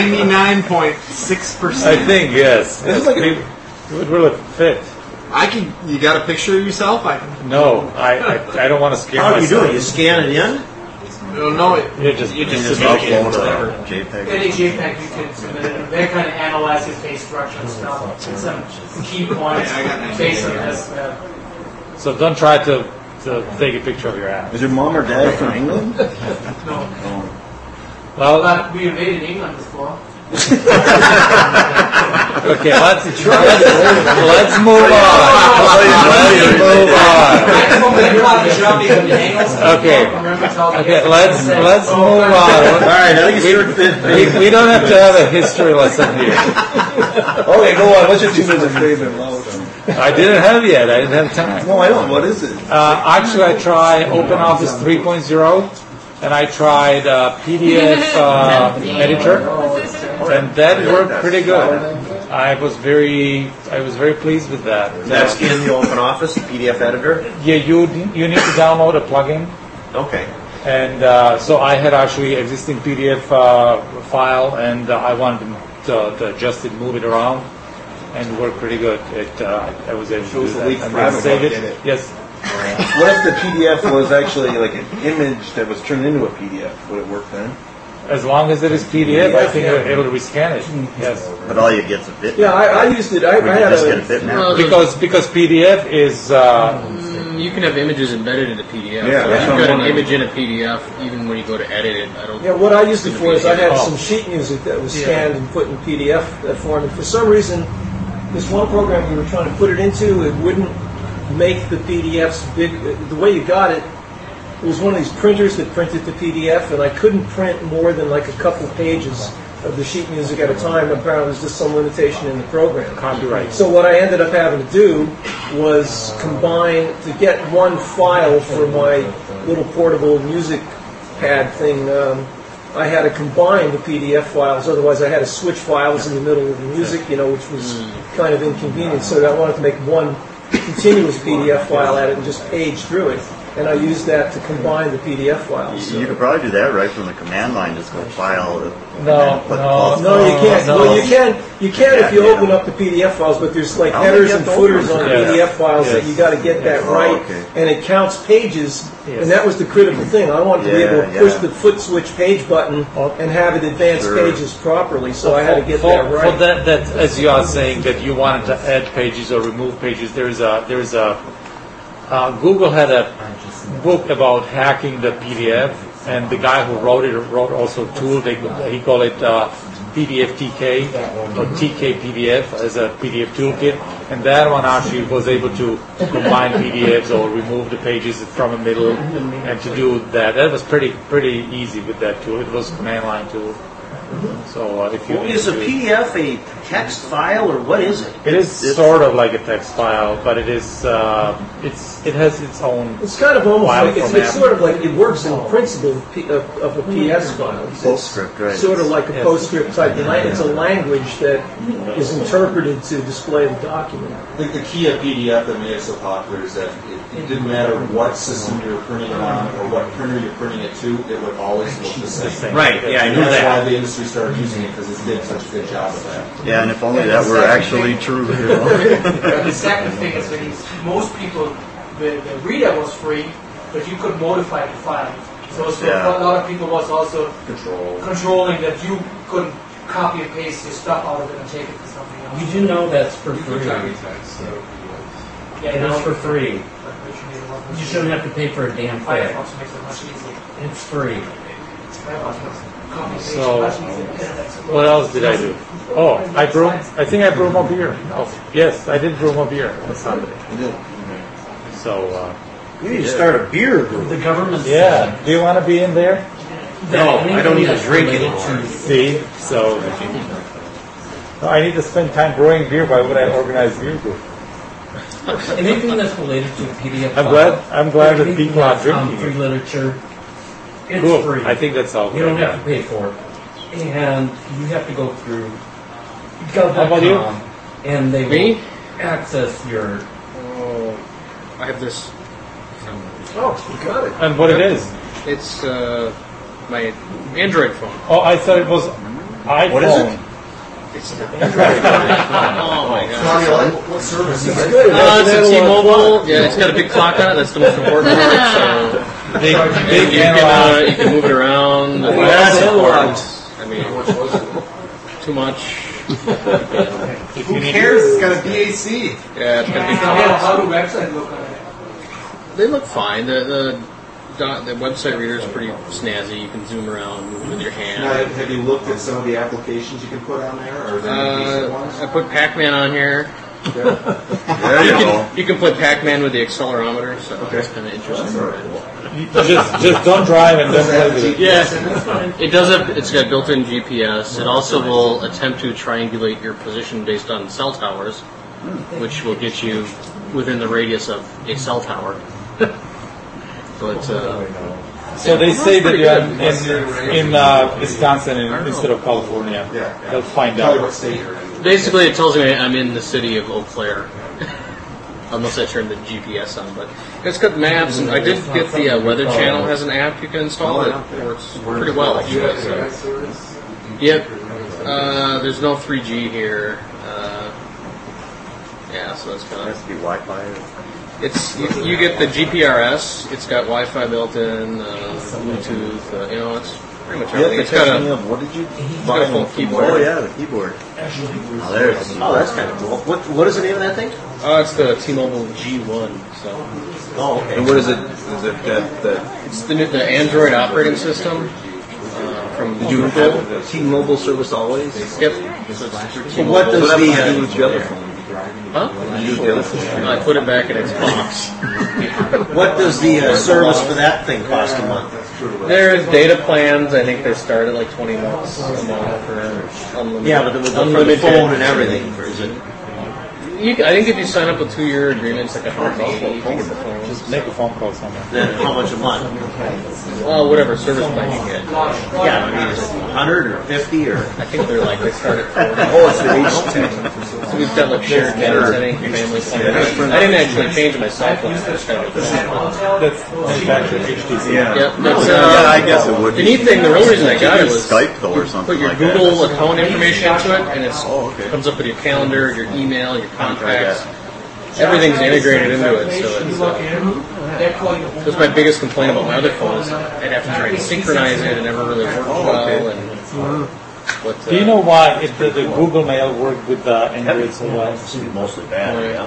99.6%. I think yes. It would really fit. You got a picture of yourself? No, I don't want to scare How do you myself. do it? You scan it in? No, You just upload a JPEG. Any JPEG you can submit it. They kind of analyze your face structure and stuff. And some key points based on this. So don't try to take a picture of your ass. Is your mom or dad from England? No. Well, But we invaded England before. okay, let's move on. Let's move on. Okay, let's move on. All right, I think it's your We don't have to have a history lesson here. Okay, go on. What's your 2 minutes of fame and love? I didn't have yet. I didn't have time. No, I don't. What is it? Actually, I tried OpenOffice 3.0, and I tried PDF editor, and that worked pretty good. I was very pleased with that. That's in the OpenOffice PDF editor? Yeah, you need to download a plugin, Okay. and so I had actually existing PDF file, and I wanted to adjust it, move it around, and it worked pretty good. I was able to do that. And then save it. Yes. What if the PDF was actually like an image that was turned into a PDF? Would it work then? As long as it is PDF, I think it'll rescan it. Yes. But all you get's a bitmap. yeah, I used it. I We had just a. get a bitmap. Because PDF is You can have images embedded in a PDF. Yeah, so that's if what you've got I'm an wondering. image in a PDF, even when you go to edit it, I don't. Yeah, what I used it for is I had Oh. some sheet music that was scanned and put in PDF form, and for some reason, this one program we were trying to put it into, it wouldn't make the PDFs big. The way you got it, it was one of these printers that printed the PDF, and I couldn't print more than like a couple pages of the sheet music at a time. Apparently, there's just some limitation in the program. copyright. So what I ended up having to do was combine to get one file for my little portable music pad thing. I had to combine the PDF files, otherwise I had to switch files in the middle of the music, which was kind of inconvenient. So I wanted to make one continuous PDF file at it and just page through it. And I used that to combine the PDF files. You could probably do that right from the command line. Just go file. No, you can't. No. Well, you can if you open up the PDF files, but there's like How headers many and get footers those? on Yes. PDF files that Yes. you got to get that right, okay. and it counts pages. Yes. And that was the critical thing. I wanted to be able to push Yeah. the foot switch page button and have it advance Sure. pages properly. So I had to get for, that right. For that, as you are saying that you wanted to add pages or remove pages, there's a Google had a book about hacking the PDF, and the guy who wrote it wrote also a tool. He called it PDF TK or TK PDF as a PDF toolkit, and that one actually was able to combine PDFs or remove the pages from the middle, and to do that. That was pretty easy with that tool. It was a command line tool. So if you is a PDF a text file or what is it? It is sort of like a text file, but it is it has its own. It's kind of almost file like it's format. sort of like it works in principle of a PS file. It's PostScript, right? Sort of like a PostScript type. It's a language that is interpreted to display the document. I think the key of PDF that made it so popular is that it didn't matter what system you were printing it on or what printer you're printing it to, it would always look the same. Right, yeah, I And knew that's that. why the industry started using it, because it did such a good job of that. Yeah, and if only that were actually true. You know? The second thing is that most people, the reader was free, but you could modify the file. So Yeah. a lot of people was also controlling that you couldn't copy and paste your stuff out of it and take it to something else. You do know that's for free. Yeah, It is for free. You You shouldn't have to pay for a damn thing. Firefox makes it much easier. It's free. So, what else did I do? Oh, I think I brewed more beer. Oh, yes, I did brew more beer on Sunday. So, You need to start a beer group. The government. yeah. Do you want to be in there? No, I don't even drink anymore. See, so I need to spend time brewing beer. Why would I organize beer group? Anything that's related to a PDF. I'm glad that people are drinking free it. literature. It's Cool. free. I think that's all. You don't have to pay for it, and you have to go through gov.com, How about you? and they Me? will access your. Oh, I have this. Oh, you got it. And what it is? It's my Android phone. Oh, I thought it was iPhone. What is it? It's an Android phone. Oh my god. What service is It's it? good. It's a T-Mobile. Yeah, it's got a big clock on it. That's the most important part. So Big you analog. can move it around. Well, that's important. I mean, too much. Who cares? It's got a BAC. Yeah, it's got big How clocks. do websites look on it? They look fine. The website reader is pretty snazzy. You can zoom around, move with your Now, hand. have you looked at some of the applications you can put on there, or are there any decent ones? I put Pac-Man on here. There you go. You can play Pac-Man with the accelerometer, so that's kind of interesting. Just don't drive and don't play with it. Yeah, it does have. It's got built-in GPS. It also will attempt to triangulate your position based on cell towers, which will get you within the radius of a cell tower. But So they say that you're in Wisconsin instead of California. They'll find Tell you out. what state you're in. basically, it tells me I'm in the city of Eau Claire. Unless I turn the GPS on, but it's got maps, and I did get the Weather Channel has an app you can install. It works pretty well, actually. So. Yep. There's no 3G here. Yeah, so that's kind It has of. to be Wi-Fi. It's you get the GPRS. It's got Wi-Fi built in, Bluetooth. It's pretty much everything. It's got a. What did you It's got a full keyboard. Oh yeah, the keyboard. Oh, there's. Oh, that's kind of cool. What is the name of that thing? It's the T-Mobile G1. So Oh, okay. And what is it? Is it that it's the Android operating system from you Google. have the T-Mobile service always? Yep. So what does What the do you do with your other phone? Huh? What do you do with the other phone? I put it back in its box. what does the service for that thing cost a month? There's data plans. I think they start at like $20 a month for unlimited. Yeah, but for the phone and everything, or is it? I think if you sign up a 2-year agreement, it's like $180 to get the phone. Make a phone call somewhere. Then how much a month? Whatever service plan you get. Yeah, I mean, is it 100 or 50 or? I think they start at 40. Oh, it's the H10. So we've got like shared dinner, I think, family plan. I didn't actually change my cell phone. I just got it. That's manufactured HTC. Yeah. Yep, that's, Yeah, I guess it would. The neat thing, the real reason I got it was Skype though, or something put your like Google that. account information into it, and it okay. comes up with your calendar, your email, your contacts. Everything's integrated into it, so it's. That's my biggest complaint about my other phone is I'd have to try and synchronize it, and never really worked well. And but, Do you know why the Google Mail worked with Android so well? Mostly bad, yeah.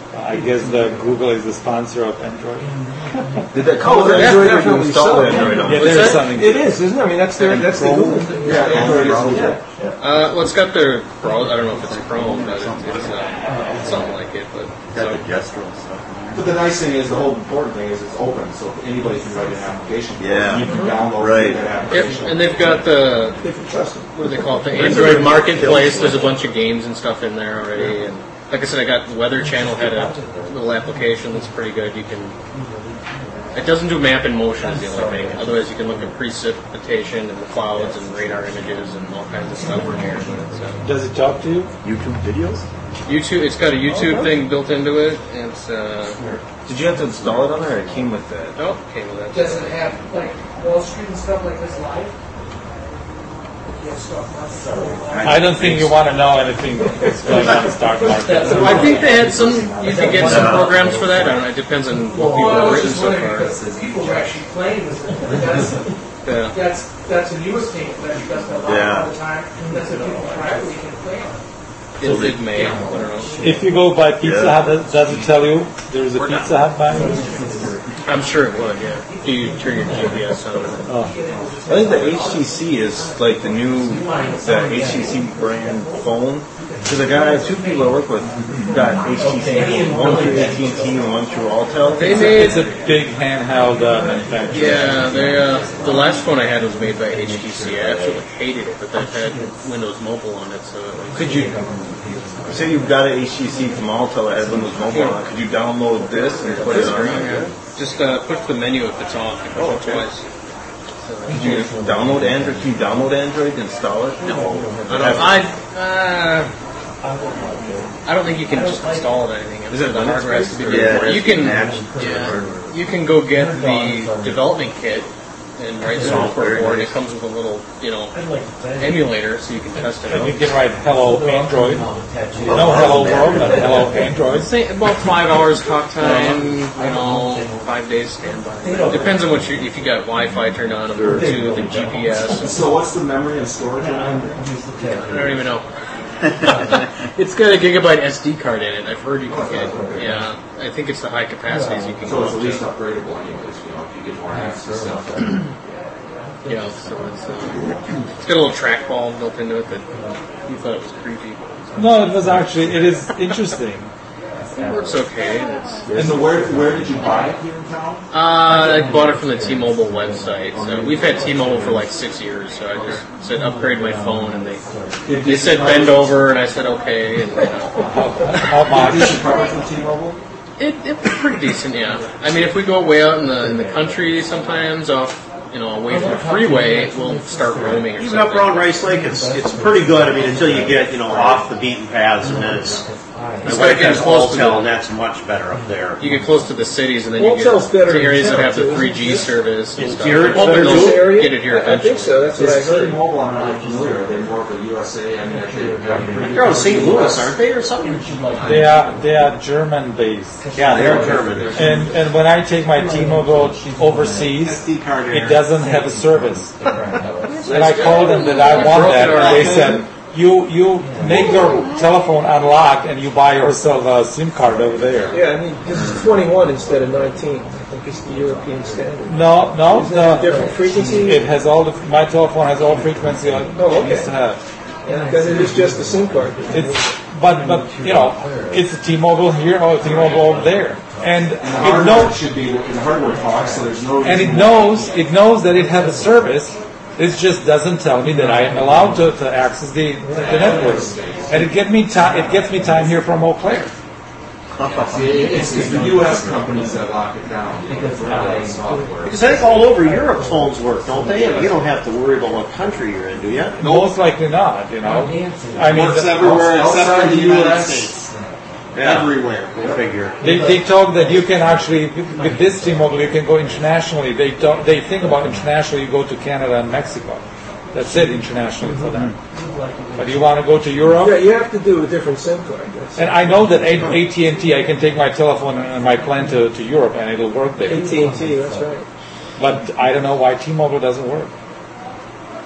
I guess the Google is the sponsor of Android. Did that Oh, cover Android Android? definitely Install so. Android on Yeah, it? there's something. It is, isn't it? I mean, that's the Google thing. Yeah, Android is Well, it's got their browser. I don't know if it's Chrome, but it's something like it. But Got the gestural stuff. But the nice thing is, the whole important thing is it's open, so anybody can write an application. Yeah. You can download Right. that Yep, application. and they've got the what do they call it? The Android Marketplace. There's a bunch of games and stuff in there already. And like I said, I got Weather Channel had a little application that's pretty good. You can. It doesn't do map in motion is the only thing. Otherwise, you can look at precipitation and the clouds and radar images and all kinds of stuff in here. Does it talk to you? YouTube videos? YouTube. It's got a YouTube thing built into it. And it's, Did you have to install it on there, or it came with that? oh, came with that. Does it have like Wall Street and stuff like this live? Yeah, stock market. I don't think you want to know anything that's going on in the stock market. I think they had some. You could get some programs for that. I don't know. It depends on what people Well, I have was written just so wondering far. because the people who are actually playing this, Yeah. that's the newest thing that does that all the time. That's what people privately can play on. It may. I don't know. If you go by Pizza Hut, does it tell you there's a Pizza Hut by it? I'm sure it would. Yeah. Do you turn your GPS on? Oh. I think the HTC is like the HTC brand phone. Because I got two people I work with got HTC phones, one through AT&T and one through Alltel. It's a big handheld manufacturer. Yeah, the last phone I had was made by HTC. I absolutely hated it, but that had Windows Mobile on it, so Could you say you've got an HTC from Alltel that has Windows Mobile on it? Could you download this and put it on? just push the menu if it's off. You push it twice. Could you download Android? Can you download Android and install it? No, I don't think you can just install it or anything. Is it the hardware has to be Yeah, you can you can go get the development kit and write software for it. It comes with a little emulator so you can test it And out. you can write hello Android. No hello world, but hello Android. Say about 5 hours talk time, 5 days standby. It depends on if you got Wi-Fi turned on, or the GPS. So what's the memory and storage on it? I don't even know. It's got a gigabyte SD card in it. I've heard you can get. Yeah, I think it's the high capacities you can So go it's at up least to. upgradable anyways, if you get more access stuff. Yeah, so it's got a little trackball built into it that you thought it was creepy. No, it is interesting. It works okay. And so where did you buy it here in town? I bought it from the T-Mobile website. So we've had T-Mobile for like 6 years. So I just said upgrade my phone, and they said bend over, and I said okay. And How much? Decent coverage from T-Mobile? It's pretty decent, yeah. I mean, if we go way out in the country, sometimes off away from the freeway, we'll start roaming or Even something. up around Rice Lake, it's pretty good. I mean, until you get off the beaten paths, and then it's. My start wife getting has close to Alltel, the- and that's much better up there. You get close to the cities, and then you get Alltel's better to in areas that town, have the too, 3G service and stuff. Here it's I'm hoping better in they'll this area? get it here I eventually. think so. That's what I Is heard. T-Mobile, I'm not familiar. Are they more of a USA? I mean, are they They're out of St. Louis, aren't they, or something? They are German based. Yeah, they are German. And when I take my T-Mobile overseas, it doesn't have a service. And I told them that I want that, and they said, you make your telephone unlock and you buy yourself a SIM card over there. Yeah, I mean, this is 21 instead of 19. I think it's the European standard. No, Isn't it a different frequency? It has my telephone has all frequency like Oh, it used to have. Yeah, because it is just a SIM card. But it's a T-Mobile here or a T-Mobile over there, and it hardware knows should be in the hardware box, so there's no. and it knows that it has a service. It just doesn't tell me that I am allowed to access the network, and it gets me time here from Eau Claire. It's the U.S. companies that lock it down for that software. Because I think all over Europe phones work, don't they? You don't have to worry about what country you're in, do you? Most likely not. I mean, Works everywhere except outside for the the United US. States. Yeah. Everywhere. Go figure. They talk that you can actually with this T-Mobile you can go internationally. They think about internationally. You go to Canada and Mexico. That's it internationally for them. But you want to go to Europe? Yeah, you have to do a different SIM card. And I know that AT&T, I can take my telephone and my plan to Europe, and it'll work there. AT&T, that's right. But I don't know why T-Mobile doesn't work.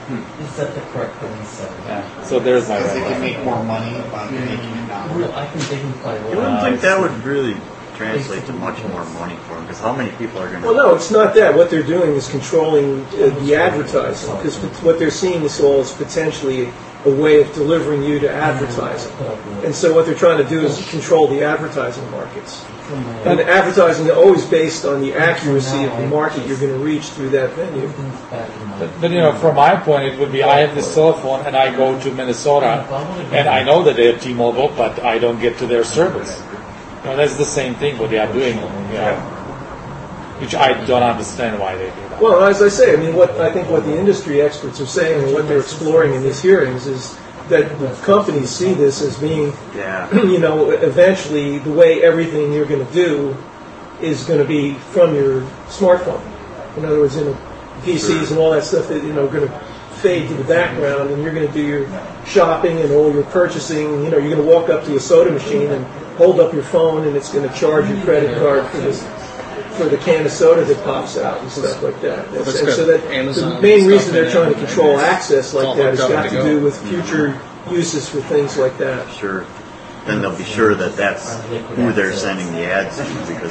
Is that the correct set? Yeah. So there's my Because they red can line. make more money by making it down. Well, I can dignify You wouldn't think that would really translate to much more money for them, because how many people are going to... Well, no, it's not that. What they're doing is controlling the advertising, because what they're seeing this all is potentially a way of delivering you to advertising. And so what they're trying to do is control the advertising markets. And advertising is always based on the accuracy of the market you're going to reach through that venue. But you know, from my point, it would be I have this telephone and I go to Minnesota, and I know that they have T-Mobile, but I don't get to their service. You know, that's the same thing what they are doing, you know, which I don't understand why they do that. Well, as I say, I mean, what the industry experts are saying and what they're exploring in these hearings is that the companies see this as being, you know, eventually the way everything you're going to do is going to be from your smartphone. In other words, PCs and all that stuff that, you know, are going to fade to the background, and you're going to do your shopping and all your purchasing. You know, you're going to walk up to a soda machine and hold up your phone, and it's going to charge your credit card for the can of soda that pops out and stuff like that. And so that the main reason they're trying to control access like that has got to do with future uses for things like that. Sure. Then they'll be sure that that's who they're sending the ads to, because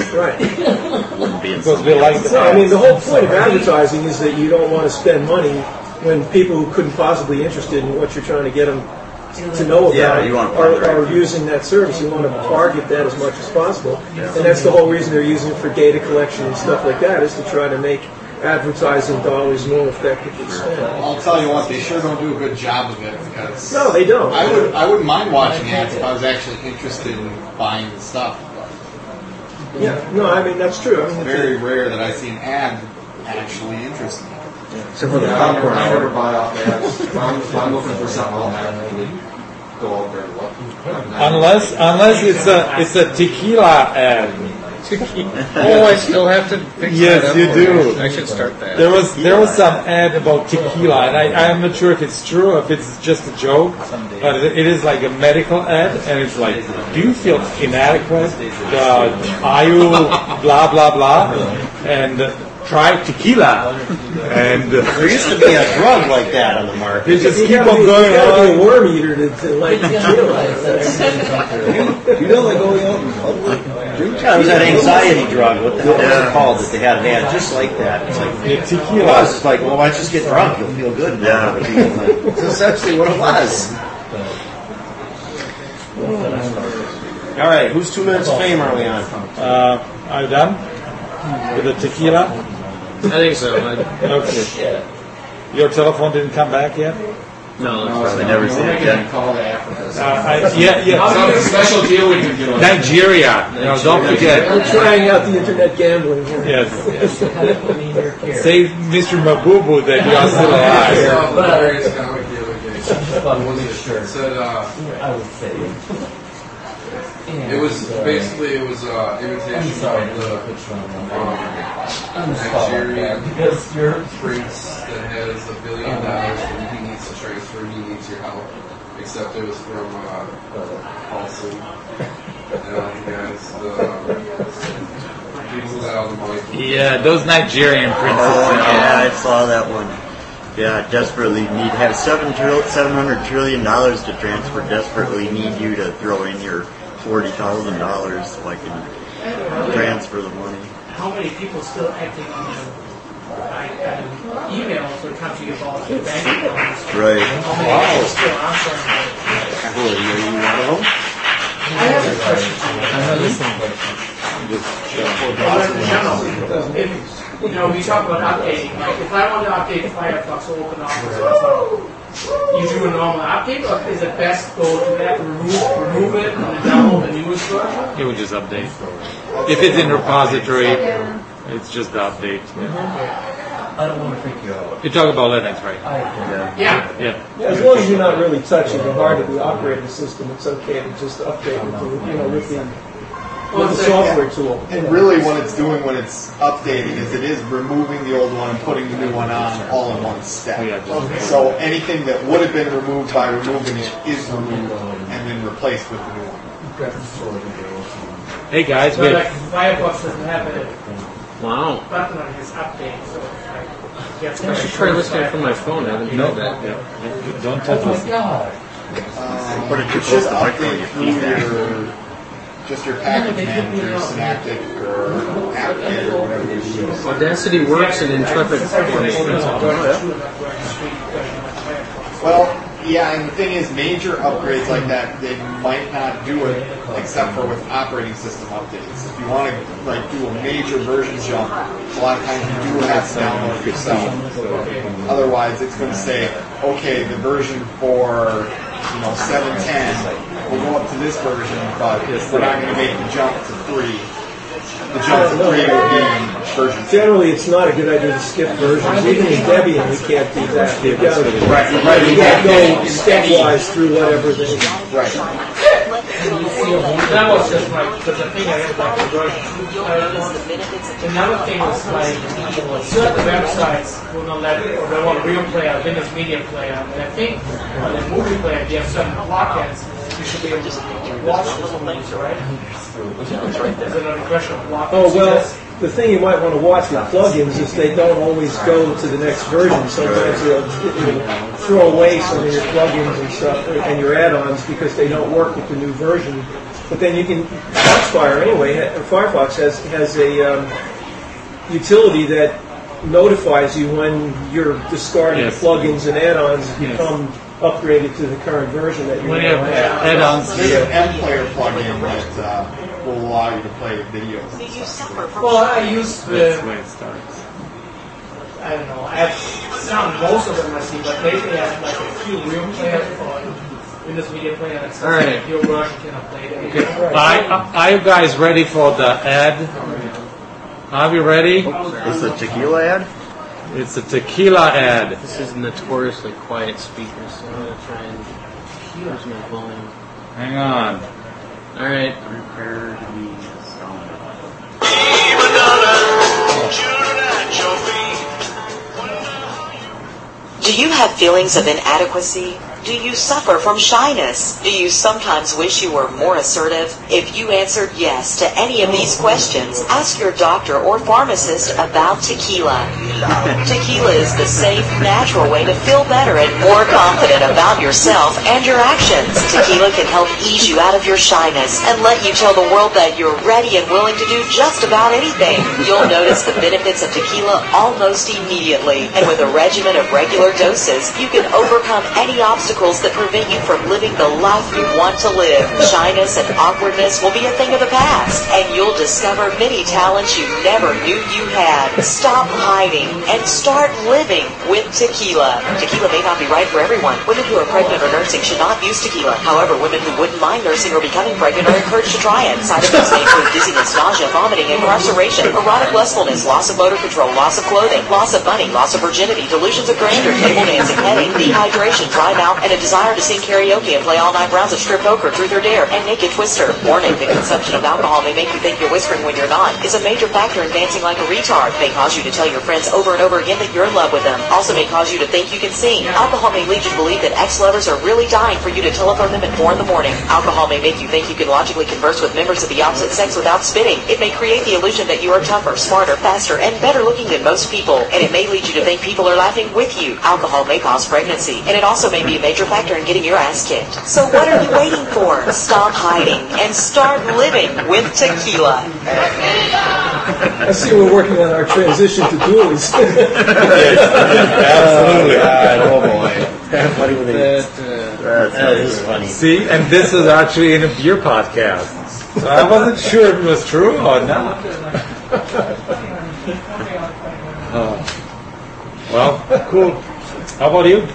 it wouldn't be in somebody else's No, I mean, the whole point of advertising is that you don't want to spend money when people who couldn't possibly be interested in what you're trying to get them to know about are using that service. You want to target that as much as possible. And that's the whole reason they're using it for data collection and stuff like that, is to try to make advertising dollars more effectively spent. I'll tell you what, they sure don't do a good job of it, because no, they don't. I wouldn't mind watching ads if I was actually interested in buying the stuff. Yeah, no, I mean, that's true. I mean, It's very rare that I see an ad actually interesting. So for the popcorn I never hour. buy off ads. If I'm looking for something, I'll actually go out there and look. Unless it's a tequila ad. Oh, I still have to fix Yes, that up. you do. I should start that. There was some ad about tequila, and I'm not sure if it's true or if it's just a joke, but it is like a medical ad, and it's like, do you feel inadequate? Are you blah blah blah? And try tequila. And there used to be a drug like that on the market. They just you keep gotta on going you gotta be on. a worm eater to like tequila. You know, like going out in public. Yeah, it was that anxiety drug. What the hell was it called? That they had an ad just like that. It's like tequila. It's like, well, why don't you just get drunk? You'll feel good. Yeah. It's essentially what it was. All right, whose 2 minutes of fame are we on? Are you done with the tequila? I think so. Okay. Your telephone didn't come back yet? No, Probably never seen it again. Call to Africa. Yeah. Some special deal we can do. Nigeria. You know, don't forget. We're trying out the internet gambling here. Yes. Say, Mr. Mabubu, that you are still alive. Various economic delegation. It said, I would say. it was basically invitation of the Nigerian prince that has $1 billion that he needs to transfer. He needs your help. Except it was from Paulson. People that out of the money. Yeah, those Nigerian princes. Yeah, I saw that one. Yeah, desperately need have $700 trillion to transfer. Desperately need you to throw in your $40,000 so I can transfer the money. How many people still acting on emails that come to you about the bank accounts? Right. How many people still answering? Are you one of them? I have a question. If, you know, we talk about updating. Like, if I want to update Firefox or OpenOffice, you do a normal update, or is it best go to that, remove it, and then download the newest version? It would just update. If it's in repository, it's just the update. I don't want to freak you out. You talk about Linux, right? Yeah. Yeah. As long as you're not really touching the heart of the operating system, it's okay to just update it to, you know, with the software tool. And really what it's doing when it's updating is it is removing the old one and putting the new one on all in one step. So anything that would have been removed by removing it is removed and then replaced with the new one. Hey guys, So like Firefox doesn't have a Wow. button on his update, so it's like have to I should try listening from my phone. I haven't tried that. Don't touch Oh my this. God. Put it too It's close just to the microphone, you update feedback. just your package manager, Synaptic or AppKit or whatever you use. Audacity works in Intrepid for me. Well, yeah, and the thing is, major upgrades like that, they might not do it except for with operating system updates. If you want to like do a major version jump, a lot of times you do have to download it yourself. Otherwise, it's going to say, okay, the version for 710 will go up to this version, but we're not going to make the jump to 3. The jump to 3 would be version 2. Generally, it's not a good idea to skip versions. Even in Debian, we can't do that. You got to go stepwise through whatever they. Right. That was just like the thing I had like the version. Another thing was like certain websites will not let or they want real player, Windows Media Player, and I think on the movie player, if you have certain plugins, you should be able to watch those movies, right? There's another question of plugins. Oh well, the thing you might want to watch with plugins is they don't always go to the next version. Sometimes they'll throw away some of your plugins and stuff and your add-ons because they don't work with the new version. But then you can Foxfire anyway. Firefox has a utility that notifies you when you're discarding plugins and add-ons become upgraded to the current version that you're now at. Add-ons. There's an M-Player plugin that will allow you to play videos. Well, I use the. I don't know. I have found most of them I see, but lately I have like a few real players for Windows Media Player. That's All right. Your version cannot play it. Are you guys ready for the ad? Are we ready? It's a tequila ad? It's a tequila ad. This is notoriously quiet speakers, so I'm going to try and use my volume. Hang on. All right. Prepare to be stoned. Do you have feelings of inadequacy? Do you suffer from shyness? Do you sometimes wish you were more assertive? If you answered yes to any of these questions, ask your doctor or pharmacist about tequila. Tequila is the safe, natural way to feel better and more confident about yourself and your actions. Tequila can help ease you out of your shyness and let you tell the world that you're ready and willing to do just about anything. You'll notice the benefits of tequila almost immediately, and with a regimen of regular doses, you can overcome any obstacles that prevent you from living the life you want to live. Shyness and awkwardness will be a thing of the past, and you'll discover many talents you never knew you had. Stop hiding and start living with tequila. Tequila may not be right for everyone. Women who are pregnant or nursing should not use tequila. However, women who wouldn't mind nursing or becoming pregnant are encouraged to try it. Side effects may include dizziness, nausea, vomiting, incarceration, erotic lustfulness, loss of motor control, loss of clothing, loss of money, loss of virginity, delusions of grandeur, table dancing, headache, dehydration, dry mouth, and a desire to sing karaoke and play all-night rounds of strip poker, truth or dare, and naked twister. Warning, the consumption of alcohol may make you think you're whispering when you're not. Is a major factor in dancing like a retard. May cause you to tell your friends over and over again that you're in love with them. Also may cause you to think you can sing. Alcohol may lead you to believe that ex-lovers are really dying for you to telephone them at 4 in the morning. Alcohol may make you think you can logically converse with members of the opposite sex without spitting. It may create the illusion that you are tougher, smarter, faster, and better looking than most people. And it may lead you to think people are laughing with you. Alcohol may cause pregnancy. And it also may be a major factor in getting your ass kicked. So what are you waiting for? Stop hiding and start living with tequila. I see we're working on our transition to duals. Absolutely. Oh boy. What do they? That is funny. See, and this is actually in a beer podcast. So I wasn't sure if it was true or not. Well, cool. How about you?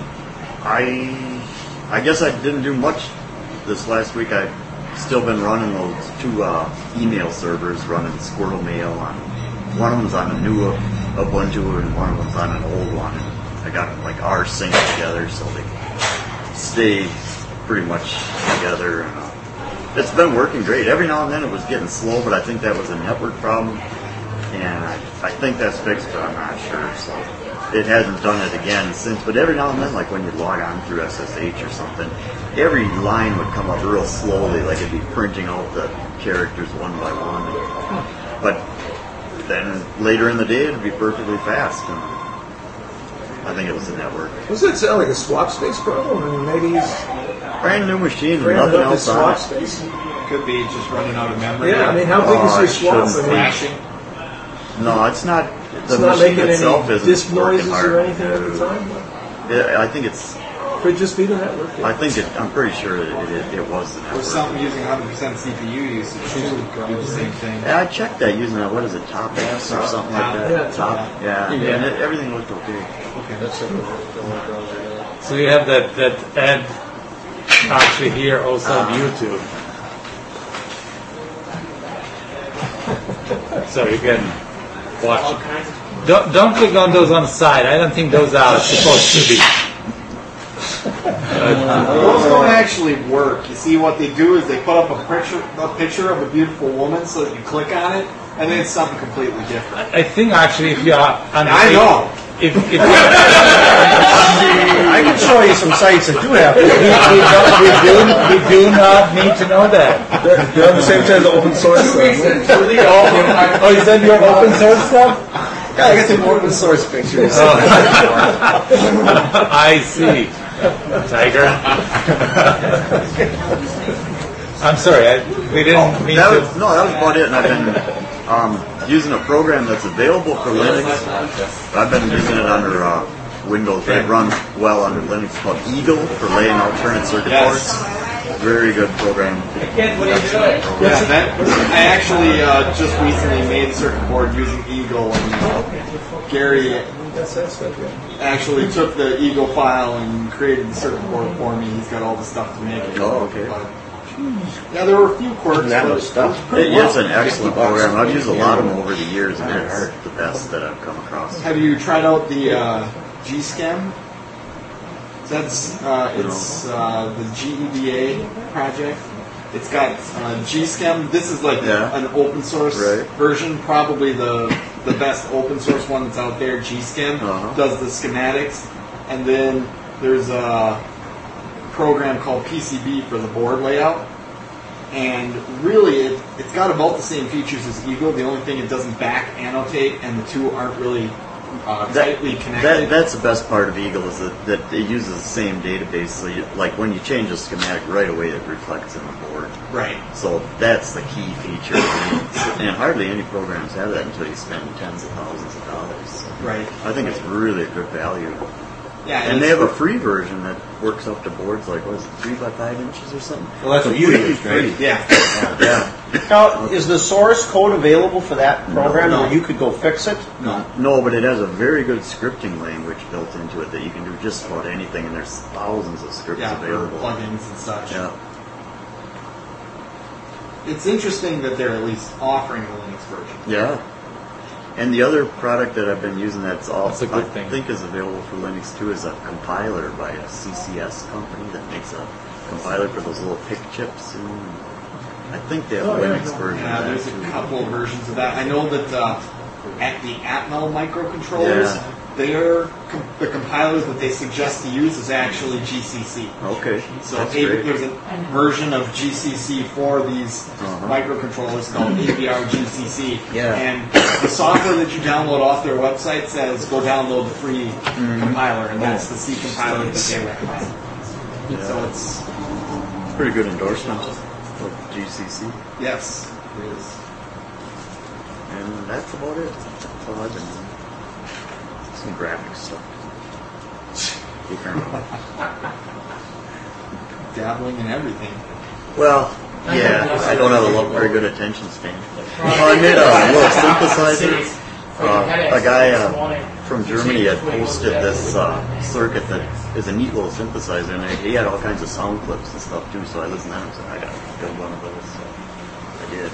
I guess I didn't do much this last week. I've still been running those 2 email servers, running Squirrel Mail on. One of them's on a new Ubuntu and one of them's on an old one. I got them like R synced together so they stay pretty much together. And, it's been working great. Every now and then it was getting slow, but I think that was a network problem, and I think that's fixed, but I'm not sure. So it hasn't done it again since. But every now and then, like when you log on through SSH or something, every line would come up real slowly, like it'd be printing out the characters one by one. But then later in the day, it'd be perfectly fast. And I think it was the network. Does that sound like a swap space problem? I mean, maybe he's Brand new machine, ran nothing up his else swap on it. space. Could be just running out of memory. Yeah, I mean, how big is your swap? shouldn't I mean, Flashing. No, it's not. it's The not machine making itself any isn't disk working noises hard. or anything at the time? Yeah, I think it's. Could just be the network. I think it. I'm pretty sure it was the Or network. something using 100% CPU usage too. Do the same thing. Yeah, I checked that using that. What is it, Top X or something like that? Yeah, Top. Yeah, and everything looked okay. That's it. So you have that ad actually here also on YouTube. So you can watch. Don't click on those on the side. I don't think those are supposed to be. Those don't actually work. You see, what they do is they put up a picture of a beautiful woman so that you click on it, and then it's something completely different. I think actually if you are on I know. If I can show you some sites that do have it. we do not need to know that. They're on the same time as the open source stuff. Oh, is that your open source stuff? Yeah, I got some open source pictures. I see. Tiger. I'm sorry, we didn't mean That to. was about it. And I've been using a program that's available for Linux. I've been using it under Windows. It runs well under Linux, called Eagle for laying alternate circuit boards. Very good program. Yeah, I actually just recently made a circuit board using Eagle, and Gary actually took the Eagle file and created the circuit board for me. He's got all the stuff to make it. Oh, okay. But, yeah, there were a few quirks. That but was stuff. It's an excellent program. I've used a lot of them over the years, and it's the best that I've come across. Have you tried out the GSChem? That's it's the GEDA project. It's got GSChem. This is like an open source version, probably the best open source one that's out there. GSChem does the schematics, and then there's a program called PCB for the board layout. And really, it's got about the same features as Eagle. The only thing, it doesn't back annotate, and the two aren't really tightly connected. That's the best part of Eagle is that it uses the same database. So, like when you change a schematic right away, it reflects in the board. Right. So that's the key feature. And hardly any programs have that until you spend tens of thousands of dollars. So right. I think it's really a good value. Yeah, and they have a free version that works up to boards like, what is it, 3 by 5 inches or something? Well, that's what you use, right? Yeah. Now, is the source code available for that program, or you could go fix it? No, but it has a very good scripting language built into it that you can do just about anything, and there's thousands of scripts available. Plugins and such. Yeah. It's interesting that they're at least offering the Linux version. Yeah. And the other product that I've been using that's a good thing. I think is available for Linux too is a compiler by a CCS company that makes a compiler for those little PIC chips. And I think they have a Linux version. Yeah, there's a couple of versions of that. I know that at the Atmel microcontrollers, the compilers that they suggest to use is actually GCC. Okay. So there's a version of GCC for these microcontrollers called AVR GCC. Yeah. And the software that you download off their website says go download the free compiler, and that's the C compiler that they recommend. Yeah. So it's pretty good endorsement of GCC. Yes, it is. And that's about it. That's all I've been doing. Some graphic stuff. Dabbling in everything. Well, yeah, I don't have a very good attention span. I made a little synthesizer. A guy from Germany had posted this circuit that is a neat little synthesizer, and he had all kinds of sound clips and stuff too, so I listened to that and said, I gotta build one of those. So I did.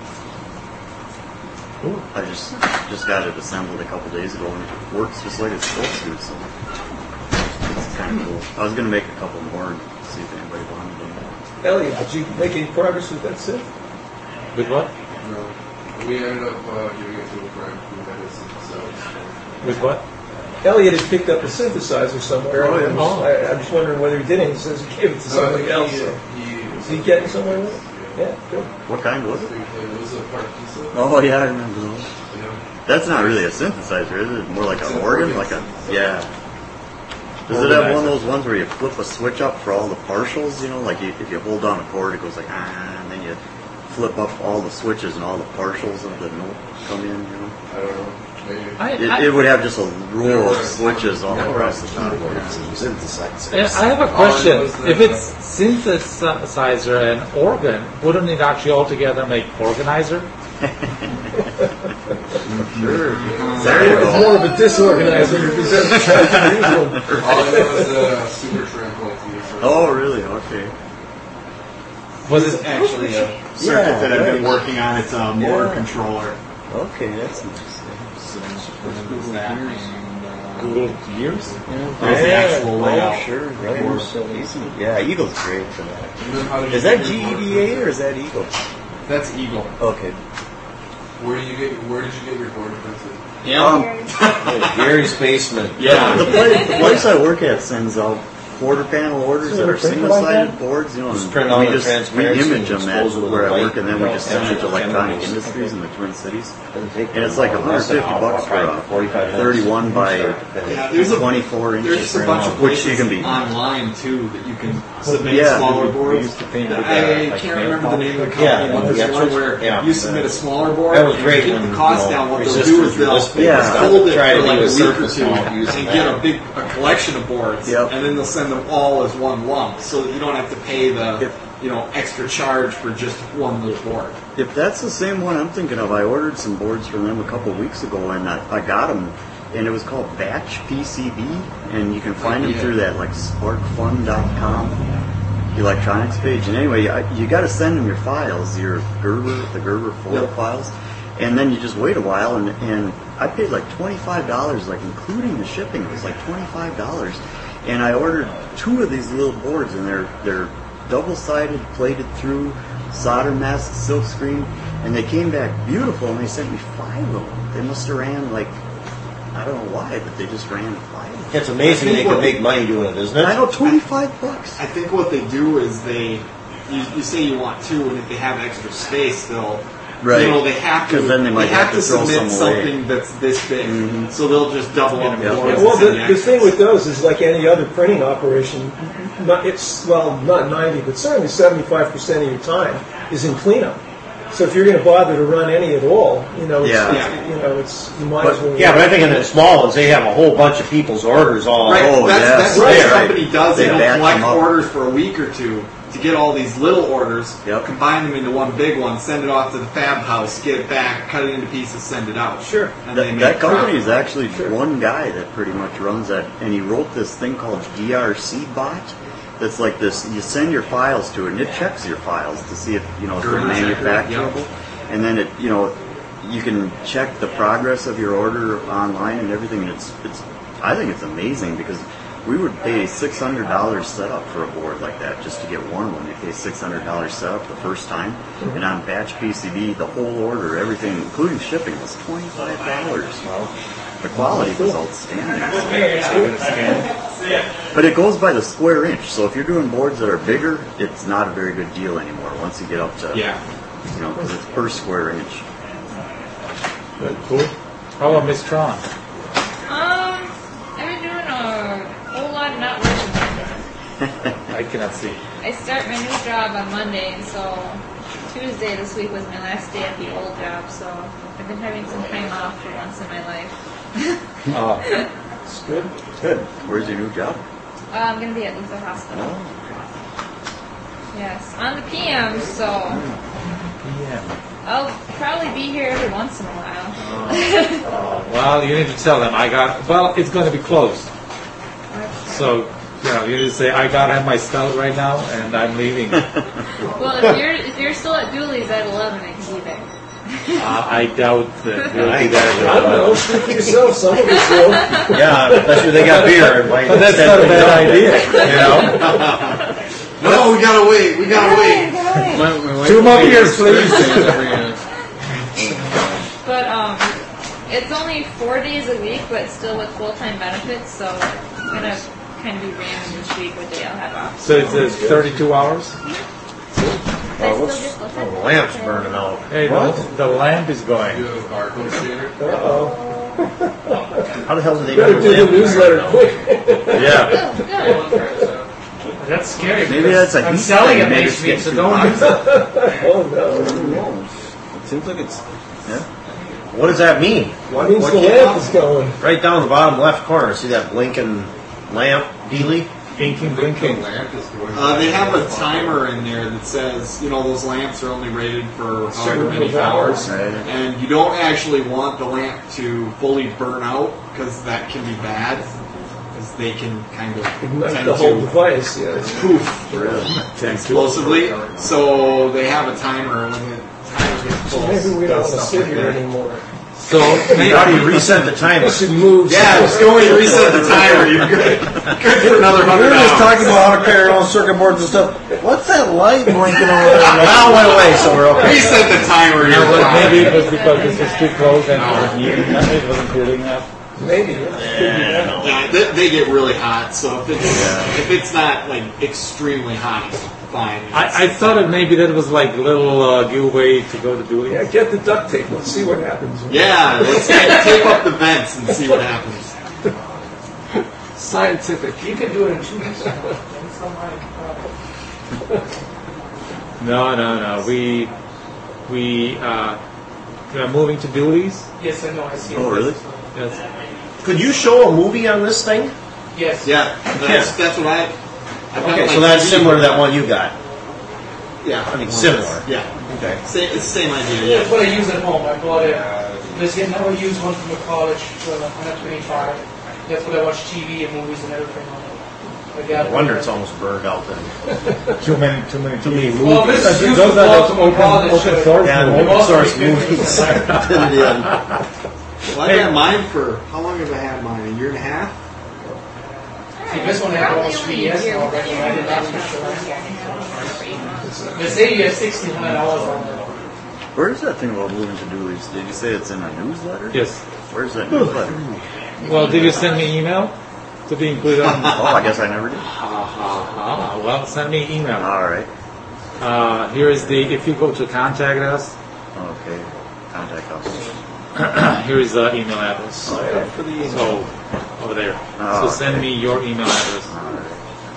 I just got it assembled a couple days ago, and it works just like it's supposed to. So it's kind of cool. I was gonna make a couple more and see if anybody wanted them. Elliot, did you make any progress with that synth? With what? No. We ended up giving it to a friend who had a synthesizer. With what? Elliot had picked up a synthesizer somewhere. Oh, yeah. I'm just wondering whether he did it. He says he gave it to somebody else. So. Is he getting somewhere with it? Yeah, good. What kind was it? It was a Partisa. Oh yeah, I remember those. Yeah. That's not really a synthesizer, is it? More like an organ, like a Does it have one of those ones where you flip a switch up for all the partials? You know, like if you hold down a cord, it goes like and then you flip up all the switches and all the partials of the note come in. You know, I don't know. Maybe. It would have just a row of switches all across the top. I have a question. If it's synthesizer and organ, wouldn't it actually altogether make organizer? Sure. It's more of a disorganizer because that's usual. All I know is a super shrimp like you. Oh, really? Okay. Was it Actually, a circuit that I've been working on. It's a motor controller. Okay, that's nice. Google Gears? There's the actual layout. Oh, sure, right. Yeah, Eagle's great for that. Is that GEDA or is that Eagle? That's Eagle. Okay. Where did you get your board printed? Gary's basement. Yeah. The place I work at sends out quarter panel orders that are single-sided boards. You know, Just print all the we transparency image them and at dispose of where I the work, and then we light. just send it to Electronic Industries in the Twin Cities. And it's like $150 for a 31 by 24 inches. There's a bunch of which you can places be online too that you can submit smaller boards. I can't remember the name of the company, but there's one where you submit a smaller board. That was great. To get the cost down, what they'll do is they'll hold it for like a week or two and get a collection of boards, and then they'll send them all as one lump, so that you don't have to pay the extra charge for just one little board. If that's the same one I'm thinking of, I ordered some boards from them a couple weeks ago, and I got them, and it was called Batch PCB, and you can find them through that like sparkfun.com electronics page. And anyway, you got to send them your files, the Gerber foil files, and then you just wait a while, and I paid like $25, like including the shipping, it was like $25, and I ordered 2 of these little boards, and they're double-sided, plated through, solder mask, silk screen, and they came back beautiful, and they sent me 5 of them. They must have ran like, I don't know why, but they just ran 5. It's amazing they can make money doing it, isn't it? I know, $25. I think what they do is you say you want 2, and if they have extra space, they'll. Right. They have to. Then they might have to throw submit some away. something that's this big, so they'll just double up the boards. Well, the thing with those is like any other printing operation. It's not 90, but certainly 75% of your time is in cleanup. So if you're going to bother to run any at all, you might as well. Yeah, but I think in the small ones, they have a whole bunch of people's orders all. Right. Oh, that's what this company does. They'll collect orders for a week or two to get all these little orders, combine them into one big one, send it off to the fab house, get it back, cut it into pieces, send it out. Sure. And that company is actually one guy that pretty much runs that, and he wrote this thing called DRC Bot. That's like this. You send your files to it, and it checks your files to see if if they're manufacturable, and then you can check the progress of your order online and everything. And I think it's amazing because we would pay $600 setup for a board like that just to get one of them. You pay $600 setup the first time, and on Batch PCB, the whole order, everything, including shipping, was $25. The quality was outstanding. But it goes by the square inch. So if you're doing boards that are bigger, it's not a very good deal anymore. Once you get up to, because it's per square inch. Good, cool. How about Miss Tron? I've been doing a whole lot of not working. I cannot see. I start my new job on Monday, and so Tuesday this week was my last day at the old job, so I've been having some time off for once in my life. It's good. Good. Where's your new job? I'm going to be at Luther Hospital. Yes, on the PM, so I'll probably be here every once in a while. Well, you need to tell them it's going to be closed. So, you need to say, I got to have my stout right now, and I'm leaving. Well, if you're still at Dooley's at 11, I can be there. I doubt that we'll be there. I don't know. Speak for yourself. Some of us will. Yeah, especially they got beer. But that's not a bad idea. No, we gotta wait. We gotta wait. 2 more beers, please. But it's only 4 days a week, but still with full-time benefits. So I'm gonna kind of be random this week what day I'll have off. So it says 32 hours. The lamp's burning out. Hey, the lamp is going. Do you have a barcode scanner? Uh-oh. How the hell do they Better know do the that? newsletter quick. Yeah. That's scary. Maybe because that's a I'm heat selling thing. it Maybe next it's week, getting so too don't hot. use it. Oh no. It seems like it's. Yeah. What does that mean? It means the lamp is going. Right down the bottom left corner, see that blinking lamp, Dealey? Blinking. They have a timer in there that says, those lamps are only rated for however many hours. And you don't actually want the lamp to fully burn out, because that can be bad. Because they can kind of Ignite tend the whole to device, yeah. poof explosively. So they have a timer, and when the timer gets full, Maybe we don't want to stuff sit like here that. anymore. So How do you reset the timer? We should move. Yeah, just go and reset the timer. You're good. Good for another We were $100. just talking about how to carry around circuit boards and stuff. What's that light blinking over there? Now it went away, so we're okay. Reset the timer. No, you're well, fine. maybe it was because this was too close and it wasn't cooling enough. Maybe. Yeah, they get really hot. So if it's not like extremely hot, fine. I thought it maybe that was like a little giveaway to go to Dooley. Yeah, get the duct tape. Let's see what happens. Yeah, let's tape up the vents and see what happens. Scientific. You can do it in 2 weeks. No. We are moving to Dooley's. Yes, I know. I see. Oh, really? Yes. Could you show a movie on this thing? Yes. Yeah, that's what I've got Okay, my so that's TV similar to that one you got. Yeah, I mean, similar. Yeah, Okay. it's the same idea. That's what I use at home. I bought it. This I never used one from a college for 125. That's what I watch TV and movies and everything on it. I got No wonder it's almost burned out then. Too many movies. Well, this is used Those to are go those to my college. open source Yeah, the movies. open source movies. Put it in. Well, I've had mine for how long have I had mine? A year and a half. See, this one I have almost 3 years now already. I did not switch the last one. They say you have $1,600 on it. Where's that thing about moving to Dooley's? Did you say it's in a newsletter? Yes. Where's that newsletter? Well, did you send me an email to be included on? Oh, I guess I never did. Well, send me an email. All right. Here is if you go to contact us, Okay. Contact us. here is the email address. Sign up for the email. So, over there. Oh, So send me your email address. All right.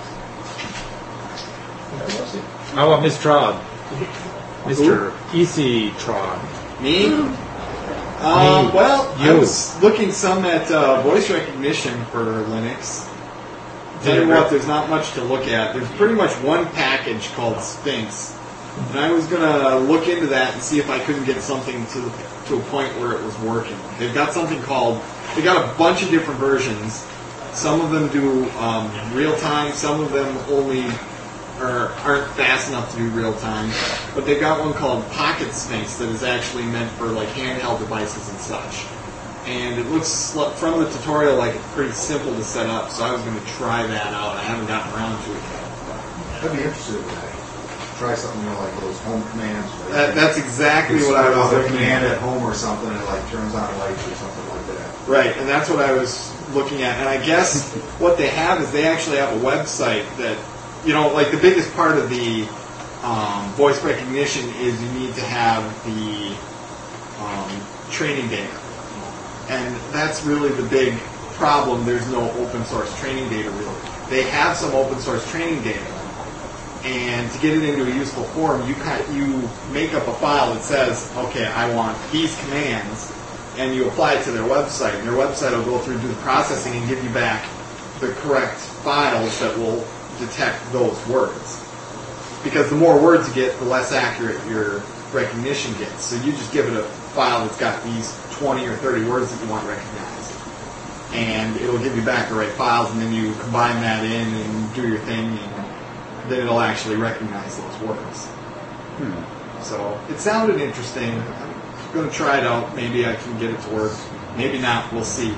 How about Miss Trod? Mr. EC Trod. Me? Well, I You. was looking some at voice recognition for Linux. Tell you what, there's not much to look at. There's pretty much one package called Sphinx. And I was going to look into that and see if I couldn't get something to a point where it was working. They've got something called, they got a bunch of different versions. Some of them do real time, some of them only aren't fast enough to do real time. But they've got one called Pocket Sphinx that is actually meant for like handheld devices and such. And it looks from the tutorial like it's pretty simple to set up, so I was going to try that out. I haven't gotten around to it yet. I'd be interested in that. Try something like those home commands. That's exactly what I was looking command at. at home or something, and it like turns on lights or something like that. Right, and that's what I was looking at. And I guess what they have is they actually have a website that, like the biggest part of the voice recognition is you need to have the training data. And that's really the big problem. There's no open source training data really. They have some open source training data. And to get it into a useful form, you make up a file that says, okay, I want these commands, and you apply it to their website. And their website will go through, do the processing, and give you back the correct files that will detect those words. Because the more words you get, the less accurate your recognition gets. So you just give it a file that's got these 20 or 30 words that you want recognized. And it'll give you back the right files, and then you combine that in and do your thing, and then it'll actually recognize those words. So it sounded interesting. I'm going to try it out. Maybe I can get it to work. Maybe not. We'll see.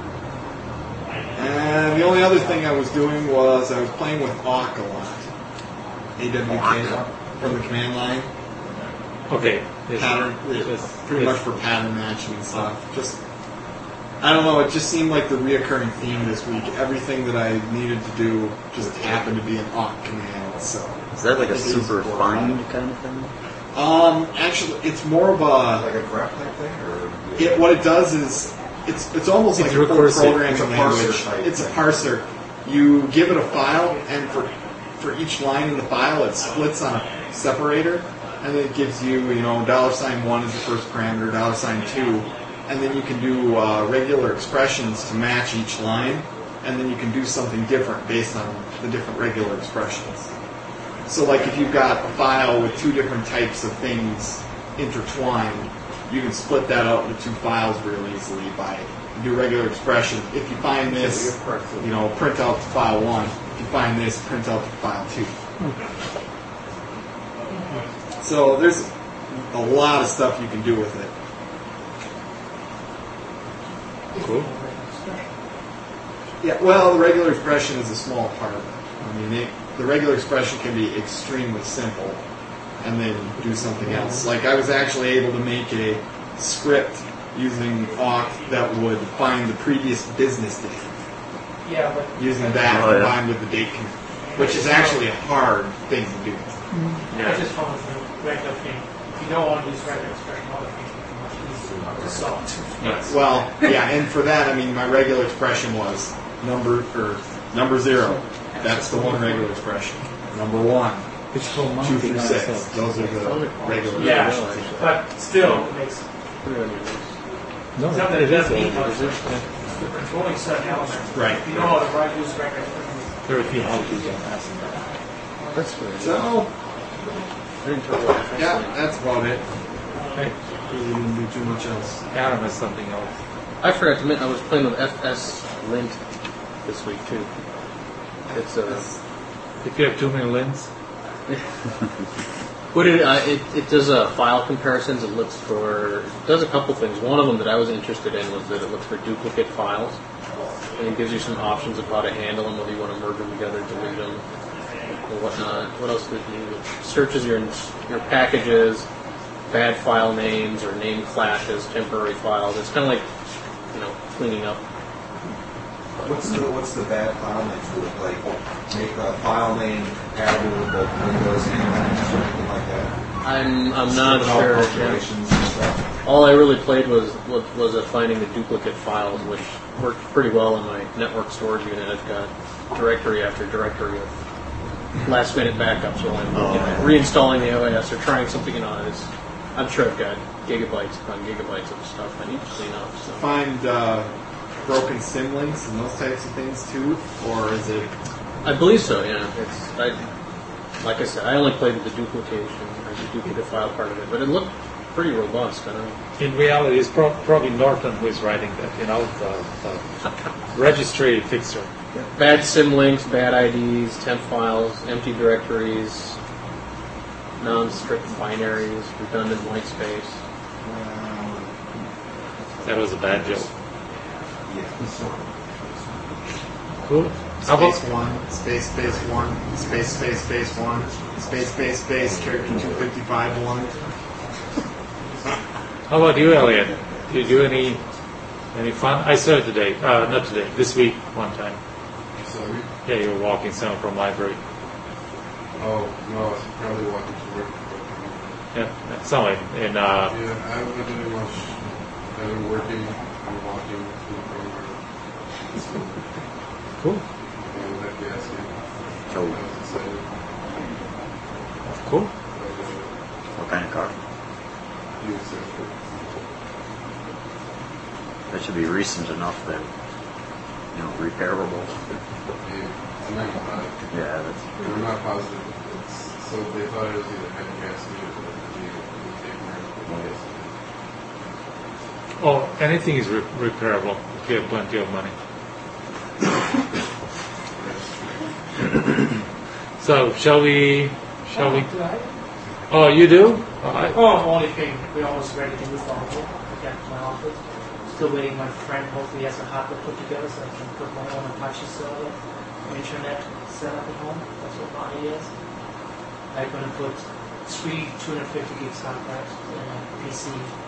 And the only other thing I was doing was I was playing with Awk a lot. AWK from the command line. Okay. Pattern, pretty much for pattern matching and stuff. Just, I don't know, it just seemed like the reoccurring theme this week. Everything that I needed to do just happened to be an Awk command. So is that like a super find kind of thing? Actually, it's more of a like a grep type thing, or what it does is it's almost like a full programming language. It's a parser. You give it a file, and for each line in the file, it splits on a separator, and then it gives you, $1 is the first parameter, $2, and then you can do regular expressions to match each line, and then you can do something different based on the different regular expressions. So like if you've got a file with two different types of things intertwined, you can split that out into two files real easily by do regular expression. If you find this, print out to file 1. If you find this, print out to file 2. So there's a lot of stuff you can do with it. Cool. Yeah, well, the regular expression is a small part of it. I mean, the regular expression can be extremely simple and then do something else. Like I was actually able to make a script using awk that would find the previous business day. Yeah, but using that combined with the date command, which is actually a hard thing to do. I just found the regular thing. If you don't want to use regular expression, other things are much easier to solve. Well, yeah, and for that, I mean, my regular expression was number 0. That's the one regular expression. Number 1. 2 through 6. Those are the regular expressions. But still, it makes something that doesn't mean much. The controlling certain elements. Right. If you know how to use regular expression. There are a few how to's on that. That's good. So, yeah, that's about it. Okay. We didn't do too much else. Adam has something else. I forgot to mention I was playing with FS Lint this week too. It's if you have too many lints. What it does file comparisons. It does a couple things. One of them that I was interested in was that it looks for duplicate files, and it gives you some options of how to handle them, whether you want to merge them together, delete them, or whatnot. What else does it do? It searches your packages, bad file names or name clashes, temporary files. It's kind of like cleaning up. What's the bad file name? Would it make a file name compatible with both Windows and Linux or anything like that? I'm not sure. All I really played was finding the duplicate files, which worked pretty well in my network storage unit. I've got directory after directory of last-minute backups while I'm reinstalling the OS or trying something on it. I'm sure I've got gigabytes upon gigabytes of stuff I need to clean up. So. Find broken symlinks and those types of things too, or is it? I believe so. Yeah, like I said, I only played with the duplication or the duplicate file part of it, but it looked pretty robust. I don't know. In reality, it's probably Norton who is writing that. The registry fixer. Bad symlinks, bad IDs, temp files, empty directories, non-strict binaries, redundant white space. That was a bad joke. Cool. Space 1, space 1, space 1, space character 255 1. How about you, Elliot? Do you do any fun? I saw it today. Not today. This week, one time. Sorry? Yeah, you were walking somewhere from library. Oh, no, I was probably walking to work. Yeah, somewhere in. Yeah, I haven't been doing much. I've been working and walking to the program. Cool. And that gas, yeah. So, I was excited. Cool. what kind of car? That should be recent enough that, repairable. Yeah, 95. Yeah, that's. I'm not positive. So they thought it was either head gasket or Oh, anything is repairable if you have plenty of money. So, shall we? Oh, you do? Only thing. We almost ready to move on. Again, to my office. Still waiting. My friend hopefully has a hardware put together so I can put my own Apache server, internet set up at home. That's what Bonnie is. I'm going to put 3 250 gigs hard drives in a PC.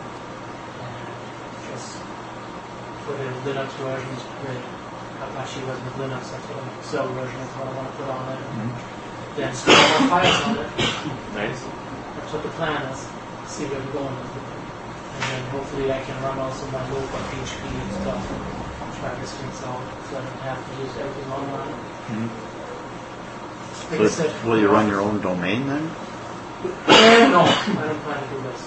Just for the Linux versions, the Apache version of Linux, that's what the server version is what I want to put on it. Then store more files on it. Nice. That's what the plan is. See where we're going with it. and then hopefully I can run also my local PHP and stuff, try this things out, so I don't have to use everything online. Like I said, Will you run your own domain then? no, I don't plan to do this.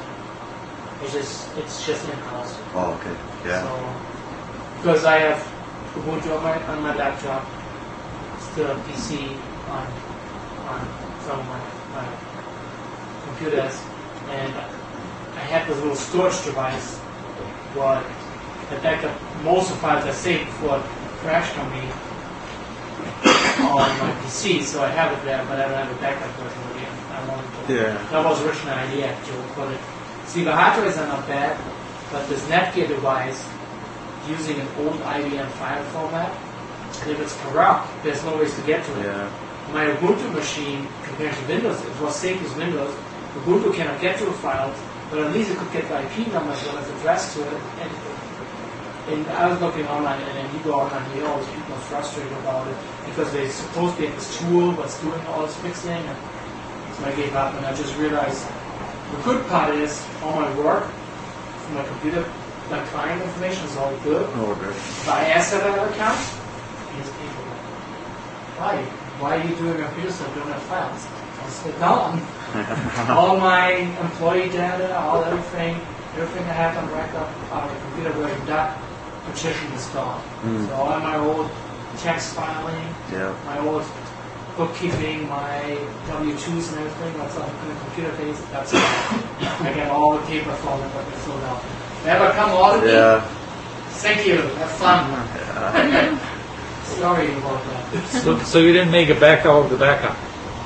It's just in-house. Oh, okay. Yeah. So, because I have Ubuntu on my laptop, still a PC on some of my computers, and I have this little storage device where I back up most of the files I saved before it crashed on me on my PC, so I have it there, but I don't have a backup version of it. I wanted to. Yeah. That was originally an idea to put it. See, the hard drives are not bad, but this Netgear device using an old IBM file format, and if it's corrupt, there's no ways to get to it. Yeah. My Ubuntu machine, compared to Windows, it was safe as Windows. Ubuntu cannot get to the files, but at least it could get the IP numbers as well as address to it. And I was looking online, and then you go online, you know, people are frustrated about it because they're supposed to be this tool that's doing all this fixing, and so I gave up, and I just realized the good part is all my work from my computer, my client information is all good. Oh, good. But I asked that account, these people, why are you doing a computer stuff? You don't have files. I said, no, all my employee data, everything I have on record on the computer version, that partition is gone. So all my old text filing, my old bookkeeping, my W-2s and everything, that's on the computer base, that's it. I get all the paper from it, but it's filled out. Never come all to me. Thank you. Have fun. Sorry about that. So you didn't make a backup of the backup?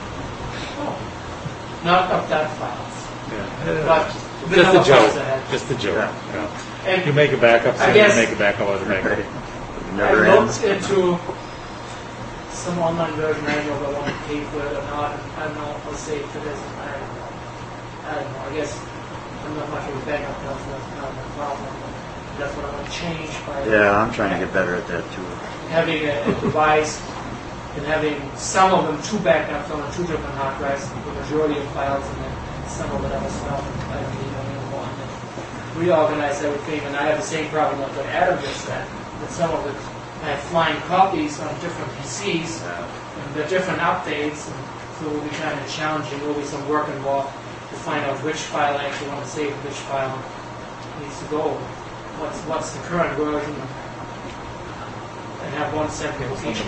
Not of that files. But just a joke. Ahead. Just a joke. Yeah. And you make a backup, so you make a backup of the backup. I looked into some online version. I don't know if I want to pay for it or not. I don't know. I'll say for this. I don't know. I guess I'm not much of a backup person. That's not my problem. That's what I want to change. I'm trying to get better at that too. Having a device and having some of them two backups on two different hard drives, the majority of files, and then some of the other stuff. I don't need only one. And reorganize everything, and I have the same problem like what Adam just said. That some of it, I have flying copies on different PCs, and the different updates, and so it will be kind of challenging. There will be some work involved to find out which file I actually want to save, which file needs to go. What's the current version, and have one separate location.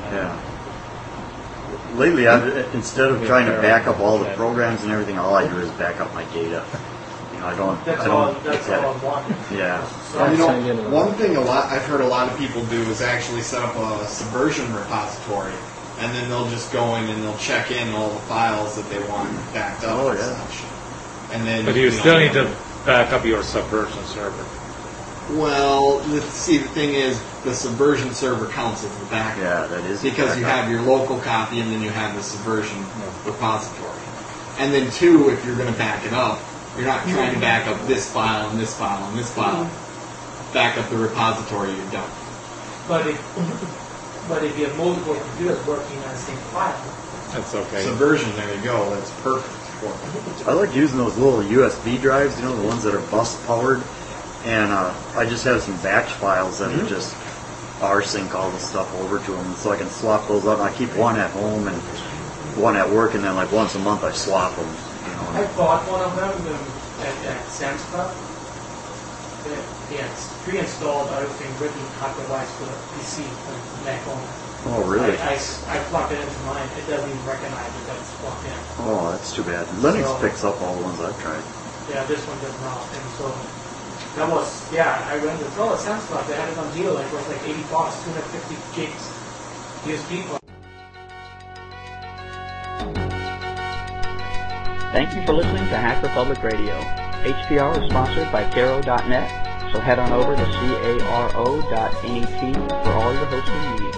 Lately, instead of trying to back up all the programs and everything, all I do is back up my data. I don't. That's all I want. Yeah. So, one thing I've heard a lot of people do is actually set up a Subversion repository, and then they'll just go in and they'll check in all the files that they want backed up and such. And then, but you still need to back up your Subversion server. Well, the thing is, the Subversion server counts as the backup. Yeah, that is. Because you have your local copy and then you have the Subversion repository. And then two, if you're going to back it up, you're not trying to back up this file and this file and this file. Back up the repository, you're done. But if you have multiple computers working on the same file, that's okay. Subversion, there you go. That's perfect for it. I like using those little USB drives, the ones that are bus powered. And I just have some batch files that are just rsync all the stuff over to them, so I can swap those up. I keep one at home and one at work, and then like once a month I swap them. I bought one of them at Sam's Club. It's pre-installed everything written copyright for the PC and Mac only. Oh, really? I plugged it into mine. It doesn't even recognize it that it's plugged in. Oh, that's too bad. Linux picks up all the ones I've tried. Yeah, this one does not. And so that was, I went to Sam's Club. They had it on deal. It was like $80, 250 gigs USB. Thank you for listening to Hacker Public Radio. HPR is sponsored by Caro.net, so head on over to caro.net for all your hosting needs.